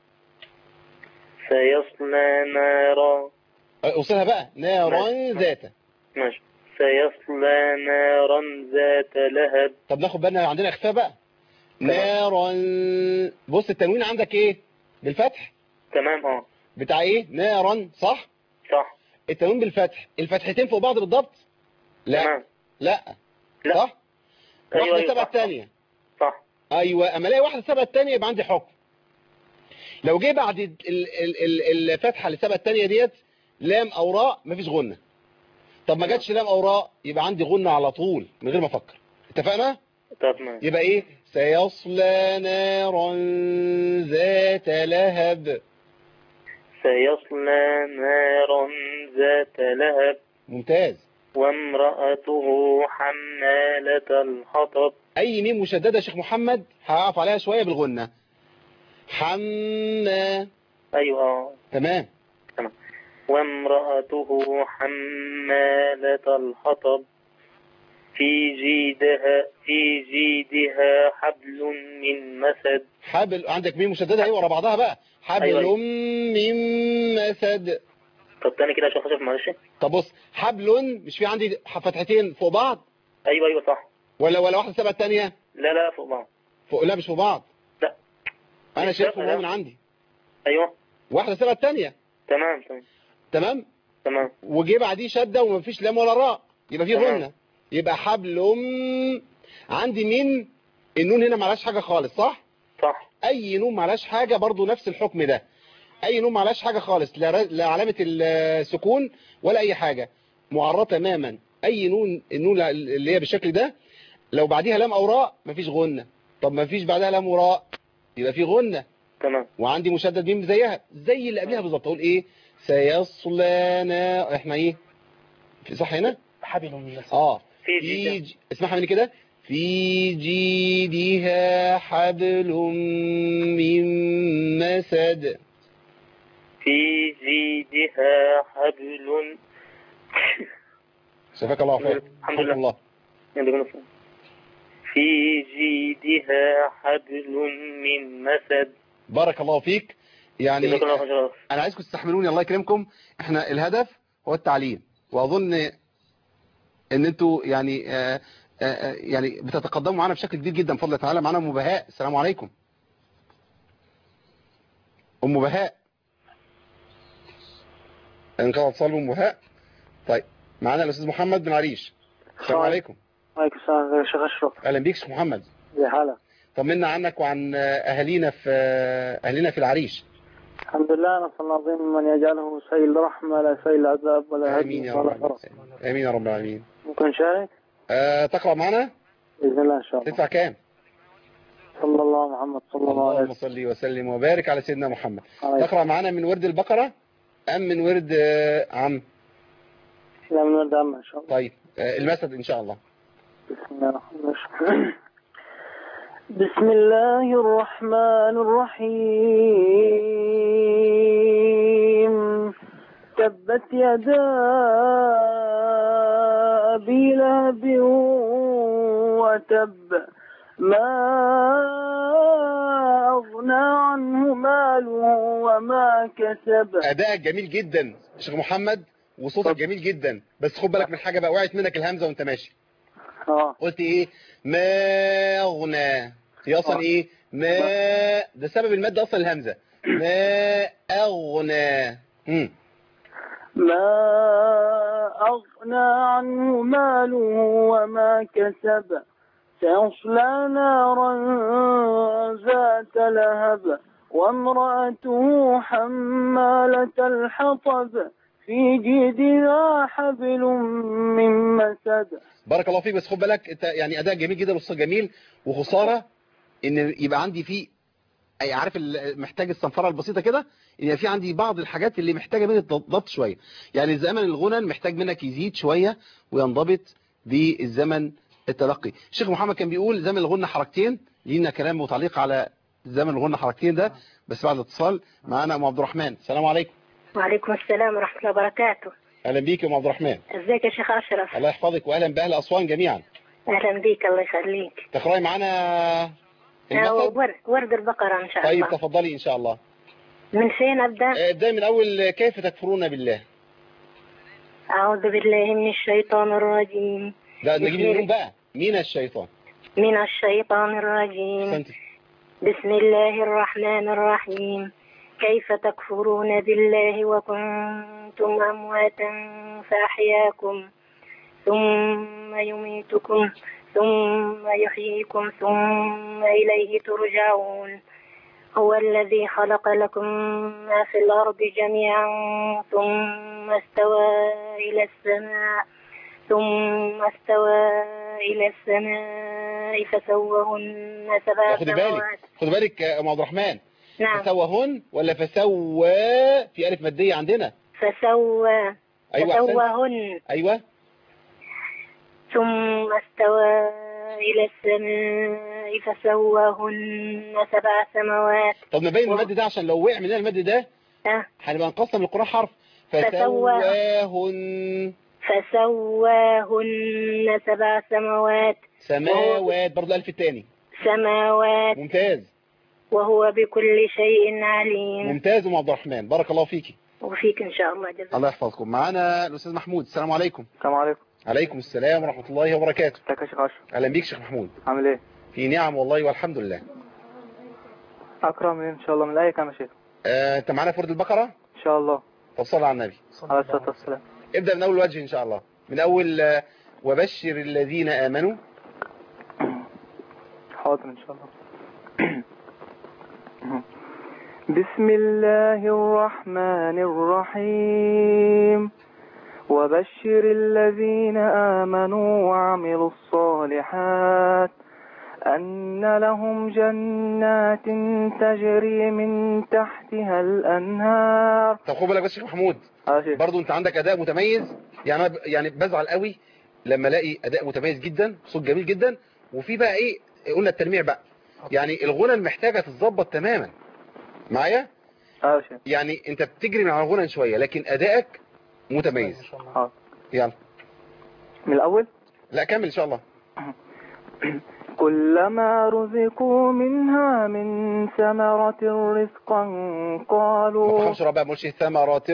[SPEAKER 8] سيصلى نارا.
[SPEAKER 2] اوصلها بقى. نارا ذات.
[SPEAKER 8] ماشي. سيصلى نارا ذات لهب.
[SPEAKER 2] طب ناخد بالنا عندنا اخفاء بقى. نارا. بص التنوين عندك ايه؟ بالفتح.
[SPEAKER 8] تمام.
[SPEAKER 2] بتاع ايه؟ نارا. صح. التنوين بالفتح. الفتحتين فوق بعض بالضبط. لا.
[SPEAKER 8] تمام.
[SPEAKER 2] لا. صح. واحدة سبعة الثانية.
[SPEAKER 8] صح.
[SPEAKER 2] ايوه. اما الاقي واحدة سبعة الثانية يبقى عندي حكم. لو جه بعد الفتحة اللي سبعة الثانية ديت لام او راء مفيش غنة. طب ما جاتش لام او راء يبقى عندي غنة على طول من غير ما افكر. اتفقنا؟
[SPEAKER 8] تمام.
[SPEAKER 2] يبقى ايه؟ سيصلى نارا ذات لهب.
[SPEAKER 8] سيصلى نارا ذات لهب.
[SPEAKER 2] ممتاز.
[SPEAKER 8] وامرأته حمالة الحطب.
[SPEAKER 2] أي ميم مشددة يا شيخ محمد هقف عليها شوية بالغنة. حمّا.
[SPEAKER 8] أيوة
[SPEAKER 2] تمام.
[SPEAKER 8] وامرأته حمالة الحطب في جيدها حبل من مسد.
[SPEAKER 2] حبل، عندك ميم مشددة ورا بعضها بقى. حبل
[SPEAKER 8] أيوة.
[SPEAKER 2] من مسد.
[SPEAKER 8] طب تاني كده عشان خشف معلش.
[SPEAKER 2] طب بص، حبل مش في عندي فتحتين فوق بعض؟
[SPEAKER 8] أيوة صح.
[SPEAKER 2] ولا واحدة سبعة الثانية؟
[SPEAKER 8] لا فوق بعض.
[SPEAKER 2] فوق، لا مش فوق بعض.
[SPEAKER 8] لا
[SPEAKER 2] أنا شايفهم من عندي.
[SPEAKER 8] أيوة
[SPEAKER 2] واحدة سبعة الثانية. تمام. وجي بعديه شدة ومفيش لام ولا راء، يبقى فيه غنة. يبقى حبل عندي مين؟ النون هنا معلاش حاجة خالص، صح؟ أي نون معلاش حاجة برضو نفس الحكم ده. أي نون معلاش حاجة خالص، لا علامة السكون ولا أي حاجة، معرضة تماما. أي نون، النون اللي هي بالشكل ده لو بعديها لام أو راء مفيش غنة. طب مفيش بعدها لام وراء يبقى فيه غنة.
[SPEAKER 8] تمام.
[SPEAKER 2] وعندي مشدد ميم زيها زي اللي قبلها بالظبط. أقول إيه؟ سيصلى نار. إحنا إيه؟ في صح هنا؟
[SPEAKER 4] حبل من مسد.
[SPEAKER 2] في اسمعها مني كده. في جيدها حبل من مسد.
[SPEAKER 8] في جيدها حبل.
[SPEAKER 2] شفاك الله وعافاك.
[SPEAKER 8] الحمد لله. في جيدها حبل من مسد.
[SPEAKER 2] بارك الله فيك. يعني انا عايزكم تستحملوني الله يكرمكم. احنا الهدف هو التعليم، واظن ان انتوا يعني بتتقدموا معانا بشكل كبير جدا بفضل تعالى. معانا ام بهاء. السلام عليكم ام بهاء. انقطع اتصال ام بهاء. طيب معانا الاستاذ محمد بن عريش. السلام عليكم.
[SPEAKER 9] وعليكم السلام يا شيخ اشرف.
[SPEAKER 2] اهلا بيك شيخ محمد.
[SPEAKER 9] يا هلا.
[SPEAKER 2] طمنا عنك وعن اهالينا في العريش.
[SPEAKER 9] الحمد لله، نسال الله العظيم من يجعله سيل رحمه لا سيل عذاب ولا
[SPEAKER 2] امين يا رب. امين يا رب العالمين.
[SPEAKER 9] ممكن نشارك؟
[SPEAKER 2] تقرأ معنا
[SPEAKER 9] باذن الله ان شاء الله.
[SPEAKER 2] تدفع كام؟
[SPEAKER 9] صلى الله محمد صلى الله عليه وسلم.
[SPEAKER 2] اللهم صل وسلم وبارك على سيدنا محمد. تقرأ معنا من ورد البقرة ام من ورد عم؟
[SPEAKER 9] لا من ورد عم ان شاء الله.
[SPEAKER 2] طيب المسد ان شاء الله.
[SPEAKER 9] بسم الله الرحمن الرحيم. بسم الله الرحمن الرحيم. تبت يدا أبي لهب وتب ما أغنى عنه ماله وما كسب.
[SPEAKER 2] أداء جميل جدا شيخ محمد وصوتك جميل جدا، بس خد بالك من حاجة بقى، وقعت منك الهمزة وانت ماشي. قلت ايه؟ ما أغنى. هي اصلا ايه؟ ما ده سبب المد اصلا الهمزة. ما أغنى.
[SPEAKER 9] ما أغنى عنه ماله وما كسب سيصلى نارا ذات لهب وامرأته حمالة الحطب في جيدها حبل من مسد.
[SPEAKER 2] بارك الله فيك. بس خد بالك انت يعني اداء جميل جدا وصوت جميل، وخساره ان يبقى عندي فيه عارف محتاج الصنفره البسيطه كده، ان في عندي بعض الحاجات اللي محتاجه منك ضبط شويه. يعني زمن الغنى محتاج منك يزيد شويه وينضبط بالزمن التلقي. الشيخ محمد كان بيقول زمن الغنى حركتين، لينا كلام وتعليق على زمن الغنى حركتين ده بس بعد الاتصال. معانا ام عبد الرحمن. السلام عليكم.
[SPEAKER 10] وعليكم السلام ورحمه الله وبركاته.
[SPEAKER 2] اهلا بيك يا ام عبد الرحمن.
[SPEAKER 10] ازيك يا شيخ اشرف؟
[SPEAKER 2] الله يحفظك، واهلا باهل اسوان جميعا.
[SPEAKER 10] اهلا بيك الله يخليك.
[SPEAKER 2] تقراي معانا
[SPEAKER 10] ورد البقره ان شاء الله.
[SPEAKER 2] طيب تفضلي ان شاء الله.
[SPEAKER 10] من فين ابدا؟
[SPEAKER 2] ابدأ من اول كيف تكفرون بالله.
[SPEAKER 10] اعوذ بالله من الشيطان الرجيم.
[SPEAKER 2] لا نجيب النون بقى. من الشيطان.
[SPEAKER 10] من الشيطان الرجيم.
[SPEAKER 2] سنتي.
[SPEAKER 10] بسم الله الرحمن الرحيم. كيف تكفرون بالله وكنتم أمواتا فأحياكم ثم يميتكم ثم يحييكم ثم إليه ترجعون. هو الذي خلق لكم ما في الأرض جميعا ثم استوى إلى السماء ثم استوى إلى السماء فسوهن سبع سماوات.
[SPEAKER 2] خد بالك يا أم عبد الرحمن.
[SPEAKER 10] نعم.
[SPEAKER 2] فسوهن ولا فسوى؟ في ألف مادية عندنا.
[SPEAKER 10] فسوى.
[SPEAKER 2] أيوة
[SPEAKER 10] فسوهن.
[SPEAKER 2] أيوة.
[SPEAKER 10] ثم استوى إلى السماء فسوهن سبع سماوات.
[SPEAKER 2] طب نبين المد ده عشان لو وقع مننا المد ده هنبقى نقسم القرآن حرف. فسواهن.
[SPEAKER 10] فسواهن سبع سماوات.
[SPEAKER 2] سماوات برضه ألف التاني.
[SPEAKER 10] سماوات.
[SPEAKER 2] ممتاز.
[SPEAKER 10] وهو بكل شيء عليم.
[SPEAKER 2] ممتاز أم عبد الرحمن، بارك الله فيكي.
[SPEAKER 10] وفيك إن شاء الله. جزاك
[SPEAKER 2] الله يحفظكم. معانا الأستاذ محمود. السلام عليكم.
[SPEAKER 9] السلام عليكم.
[SPEAKER 2] عليكم السلام ورحمة الله وبركاته.
[SPEAKER 9] ازيك يا شيخ أشرف؟
[SPEAKER 2] أهلا بيك شيخ محمود.
[SPEAKER 9] عامل ايه؟
[SPEAKER 2] في نعم والله والحمد لله.
[SPEAKER 9] أقرأ من إن شاء الله من الآية كام يا شيخ؟
[SPEAKER 2] أنت معانا فرد البقرة؟
[SPEAKER 9] إن شاء الله.
[SPEAKER 2] طب صلى على النبي
[SPEAKER 9] عليه الصلاة والسلام.
[SPEAKER 2] ابدأ من أول وجه إن شاء الله، من أول وبشر الذين آمنوا.
[SPEAKER 9] حاضر إن شاء الله. بسم الله الرحمن الرحيم. وبشر الذين آمنوا وعملوا الصالحات أن لهم جنات تجري من تحتها الأنهار.
[SPEAKER 2] طب خد بالك بس يا محمود، برضو انت عندك اداء متميز. يعني بزعل قوي لما الاقي اداء متميز جدا، صوت جميل جدا، وفي بقى ايه، قلنا التلميع بقى، يعني الغنى محتاجه تتظبط تماما معايا. يعني انت بتجري مع الغنى شويه لكن ادائك متميز. يلا
[SPEAKER 9] من الاول.
[SPEAKER 2] لا كمل ان شاء الله.
[SPEAKER 9] كلما رزقوا منها من ثمرة رزقا قالوا.
[SPEAKER 2] ما تفهمش ربع مش ثمرات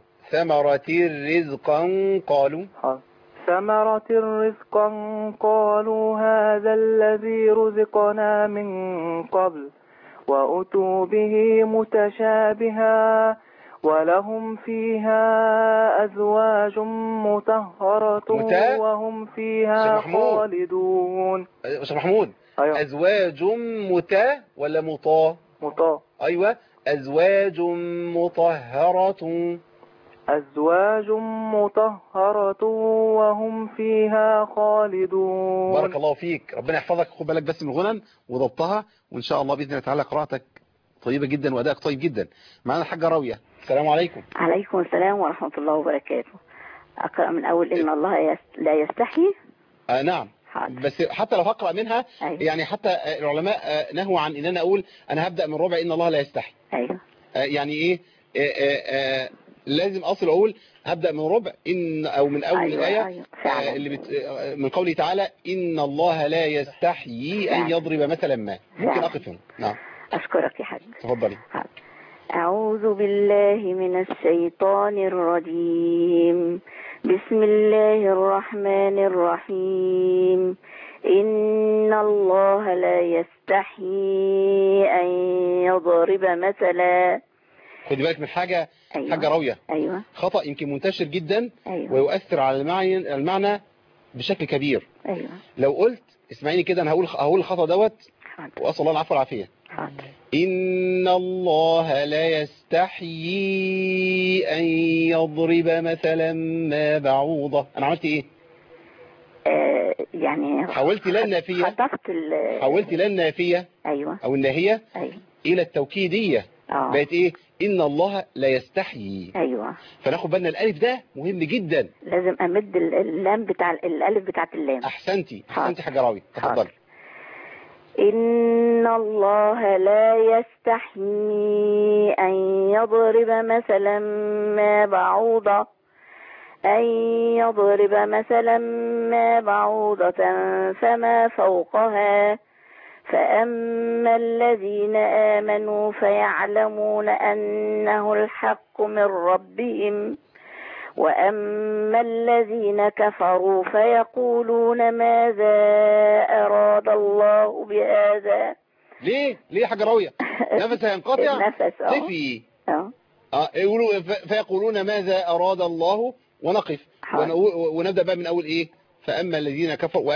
[SPEAKER 2] رزقا قالوا.
[SPEAKER 9] ثمرة رزقا قالوا هذا الذي رزقنا من قبل وأتوا به متشابها ولهم فيها أزواج مطهرة وهم فيها خالدون.
[SPEAKER 2] شيخ محمود. أيوة. أزواج ولا مطا؟ أيوة. أزواج مطهرة.
[SPEAKER 9] أزواج مطهرة وهم فيها خالدون.
[SPEAKER 2] بارك الله فيك، ربنا يحفظك. خد بالك بس من الغنن وضبطها، وإن شاء الله بإذن الله تعالى قراءتك طيبة جدا وأدائك طيب جدا. معنا الحاجة راوية. السلام عليكم.
[SPEAKER 11] عليكم السلام ورحمة الله وبركاته. أقرأ من أول إن الله لا يستحي.
[SPEAKER 2] نعم. بس حتى لو هقرأ منها يعني حتى العلماء نهوا عن إن أنا أقول أنا هبدأ من ربع إن الله لا يستحي.
[SPEAKER 11] أيوه.
[SPEAKER 2] يعني إيه لازم أصل أقول هبدأ من ربع إن أو من أول الآية. اللي من قوله تعالى إن الله لا يستحيي أن يضرب مثلا ما. ممكن أقف هنا. نعم.
[SPEAKER 11] أشكرك يا حاج.
[SPEAKER 2] تفضلي.
[SPEAKER 11] أعوذ بالله من الشيطان الرجيم. بسم الله الرحمن الرحيم. إن الله لا يستحيي أن يضرب مثلا.
[SPEAKER 2] خدي بالك من حاجة. أيوة. حاجة راوية.
[SPEAKER 11] أيوة.
[SPEAKER 2] خطأ يمكن منتشر جدا.
[SPEAKER 11] أيوة.
[SPEAKER 2] ويؤثر على المعنى بشكل كبير.
[SPEAKER 11] أيوة.
[SPEAKER 2] لو قلت اسمعيني كده، أنا هقول الخطأ دوت وأسأل الله العفو والعافية. إن الله لا يستحيي أن يضرب مثلا ما بعوضة. أنا عملت إيه؟
[SPEAKER 11] يعني
[SPEAKER 2] حولت لا النافية. حولت لا النافية.
[SPEAKER 11] أيوة.
[SPEAKER 2] أو الناهية.
[SPEAKER 11] أيوة.
[SPEAKER 2] إلى التوكيدية. بقت إيه؟ إن الله لا يستحيي.
[SPEAKER 11] أيوة.
[SPEAKER 2] فناخد بالنا الألف ده مهم جدا.
[SPEAKER 11] لازم أمد اللام بتاع الألف بتاعت اللام.
[SPEAKER 2] أحسنتي حاجة راوي. تفضل.
[SPEAKER 11] إن الله لا يستحيي أن يضرب مثلا ما بعوضة فما فوقها فأما الذين آمنوا فيعلمون أنه الحق من ربهم وأما الذين كفروا فيقولون ماذا أراد الله بهذا.
[SPEAKER 2] ليه يا حاجة راوية؟ نفس هينقطع.
[SPEAKER 11] النفس.
[SPEAKER 2] تفي. يقولوا فيقولون ماذا أراد الله ونقف ونبدأ بقى من أول إيه؟ فأما الذين كفروا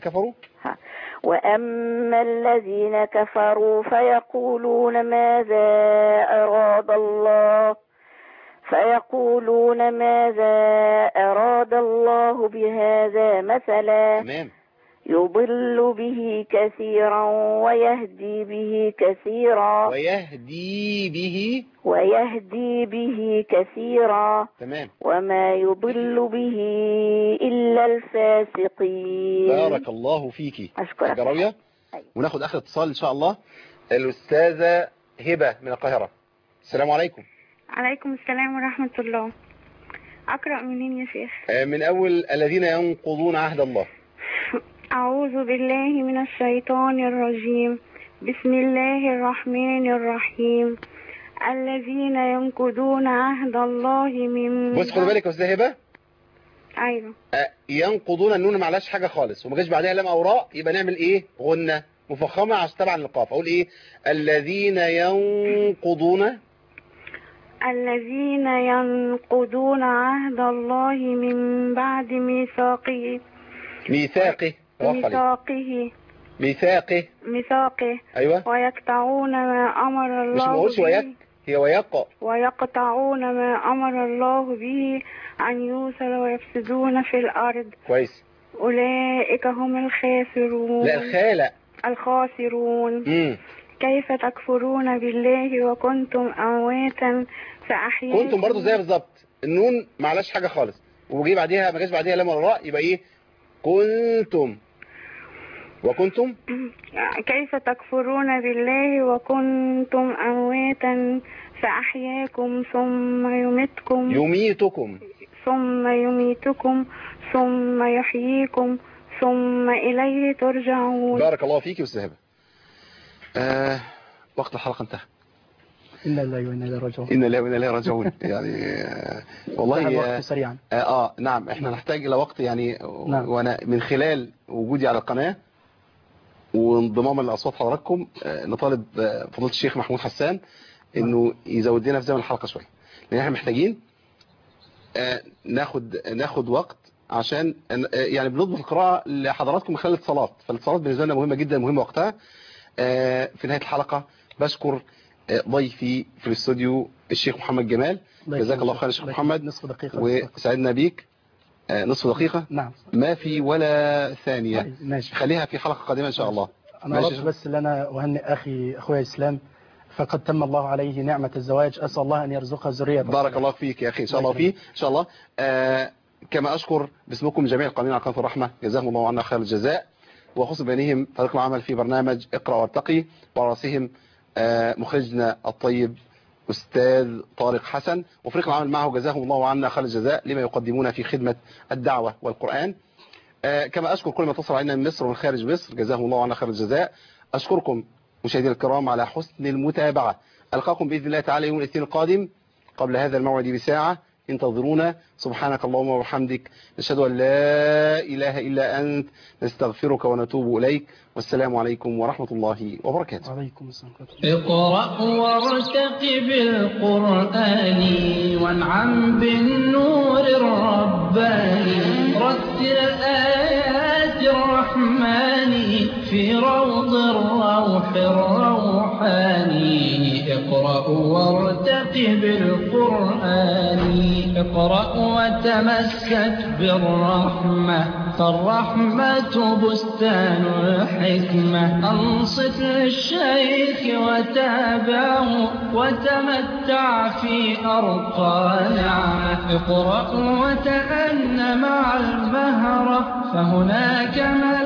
[SPEAKER 11] وأما الذين كفروا فيقولون ماذا أراد الله فيقولون ماذا أراد الله بهذا مثلا
[SPEAKER 2] تمام.
[SPEAKER 11] يضل به كثيرا ويهدي به كثيرا ويهدي به كثيرا
[SPEAKER 2] تمام.
[SPEAKER 11] وما يضل به إلا الفاسقين.
[SPEAKER 2] بارك الله فيكي.
[SPEAKER 11] أشكرك
[SPEAKER 2] حاجة راوية. وناخد آخر اتصال إن شاء الله، الأستاذة هبة من القاهرة. السلام عليكم.
[SPEAKER 12] عليكم السلام ورحمة الله. أقرأ منين يا شيخ؟
[SPEAKER 2] من أول الذين ينقضون عهد الله.
[SPEAKER 12] أعوذ بالله من الشيطان الرجيم. بسم الله الرحمن الرحيم. الذين ينقضون عهد الله من
[SPEAKER 2] بص خد بالك يا أستاذة هبة.
[SPEAKER 12] أيوه.
[SPEAKER 2] ينقضون، النون ما عليهاش حاجة خالص وما جاش بعدها لام أو راء، يبقى نعمل إيه؟ غنة مفخمة عشان تبع للقاف. أقول إيه؟ الذين ينقضون عهد الله من بعد ميثاقه. أيوة.
[SPEAKER 12] ويقطعون ما أمر الله
[SPEAKER 2] مش ما اقولش هي
[SPEAKER 12] ويقطعون ما أمر الله به أن يوصل ويفسدون في الأرض.
[SPEAKER 2] كويس.
[SPEAKER 12] أولئك هم الخاسرون.
[SPEAKER 2] لا
[SPEAKER 12] الخاسرون. كيف تكفرون بالله وكنتم أمواتا فأحياكم.
[SPEAKER 2] كنتم برضو زي بالظبط، النون ما عليهاش حاجة خالص وجي بعديها ما جاش بعديها لام ولا راء، يبقى ايه؟ كنتم وكنتم.
[SPEAKER 12] كيف تكفرون بالله وكنتم أمواتا فأحياكم ثم يميتكم ثم يحييكم ثم إليه ترجعون.
[SPEAKER 2] بارك الله فيك يا أستاذ هبة. وقت الحلقة انتهى.
[SPEAKER 4] إنا لله وإنا
[SPEAKER 2] إليه راجعون. يعني والله
[SPEAKER 4] الوقت سريعا.
[SPEAKER 2] نعم احنا نحتاج إلى وقت يعني.
[SPEAKER 4] نعم.
[SPEAKER 2] وأنا من خلال وجودي على القناة وانضماما لأصوات حضراتكم نطالب فضيلة الشيخ محمود حسان إنه يزود لنا في زمن الحلقة شوية، لأن احنا محتاجين ناخد وقت عشان يعني بنضبط القراءة لحضراتكم من خلال الاتصالات، فالاتصالات بالنسبة لنا مهمة جدا، مهمة وقتها. في نهاية الحلقة بشكر ضيفي في الاستوديو الشيخ محمد جمال. جزاك الله خير يا شيخ محمد.
[SPEAKER 4] نصف دقيقة
[SPEAKER 2] وسعدنا بيك. نصف دقيقة.
[SPEAKER 4] نعم.
[SPEAKER 2] ما في ولا ثانية.
[SPEAKER 4] ماشي.
[SPEAKER 2] خليها في حلقة قادمة إن شاء الله.
[SPEAKER 4] أنا أردت بس أن أنا أهنئ أخوي إسلام، فقد تم الله عليه نعمة الزواج، أسأل الله أن يرزقها ذرية.
[SPEAKER 2] بارك الله فيك يا أخي. إن شاء الله فيه إن شاء الله. كما أشكر باسمكم جميع القائمين على قناة الرحمة، جزاهم الله عنا خير الجزاء، وخص بينهم فريق العمل في برنامج اقرأ وارتقي، ورأسهم مخرجنا الطيب أستاذ طارق حسن، وفريق العمل معه جزاهم الله عنا خير الجزاء لما يقدمون في خدمة الدعوة والقرآن. كما أشكر كل من اتصل علينا من مصر ومن خارج مصر، جزاهم الله عنا خير الجزاء. أشكركم مشاهدينا الكرام على حسن المتابعة. ألقاكم بإذن الله تعالى يوم الاثنين القادم قبل هذا الموعد بساعة. انتظرونا. سبحانك اللهم وبحمدك، نشهد أن لا إله إلا أنت، نستغفرك ونتوب إليك، والسلام عليكم ورحمة الله وبركاته.
[SPEAKER 4] وعليكم السلام.
[SPEAKER 1] اقرأ وارتقب القرآن وانعم بالنور الرباني، رتل آيات الرحمن في روض الروح الروحاني. اقرأ وارتقب القرآن، اقرأ وتمسك بالرحمة، فالرحمة بستان الحكمة. أنصت للشيخ وتابعه وتمتع في أرقى نعمة. اقرأ وتأن مع المهرة، فهناك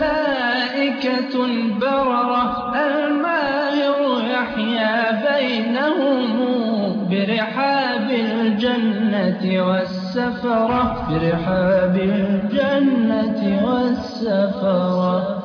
[SPEAKER 1] ملائكة بررة. الماهر يحيا بينهم برحاب الجنة والسفرة، برحاب الجنة والسفرة.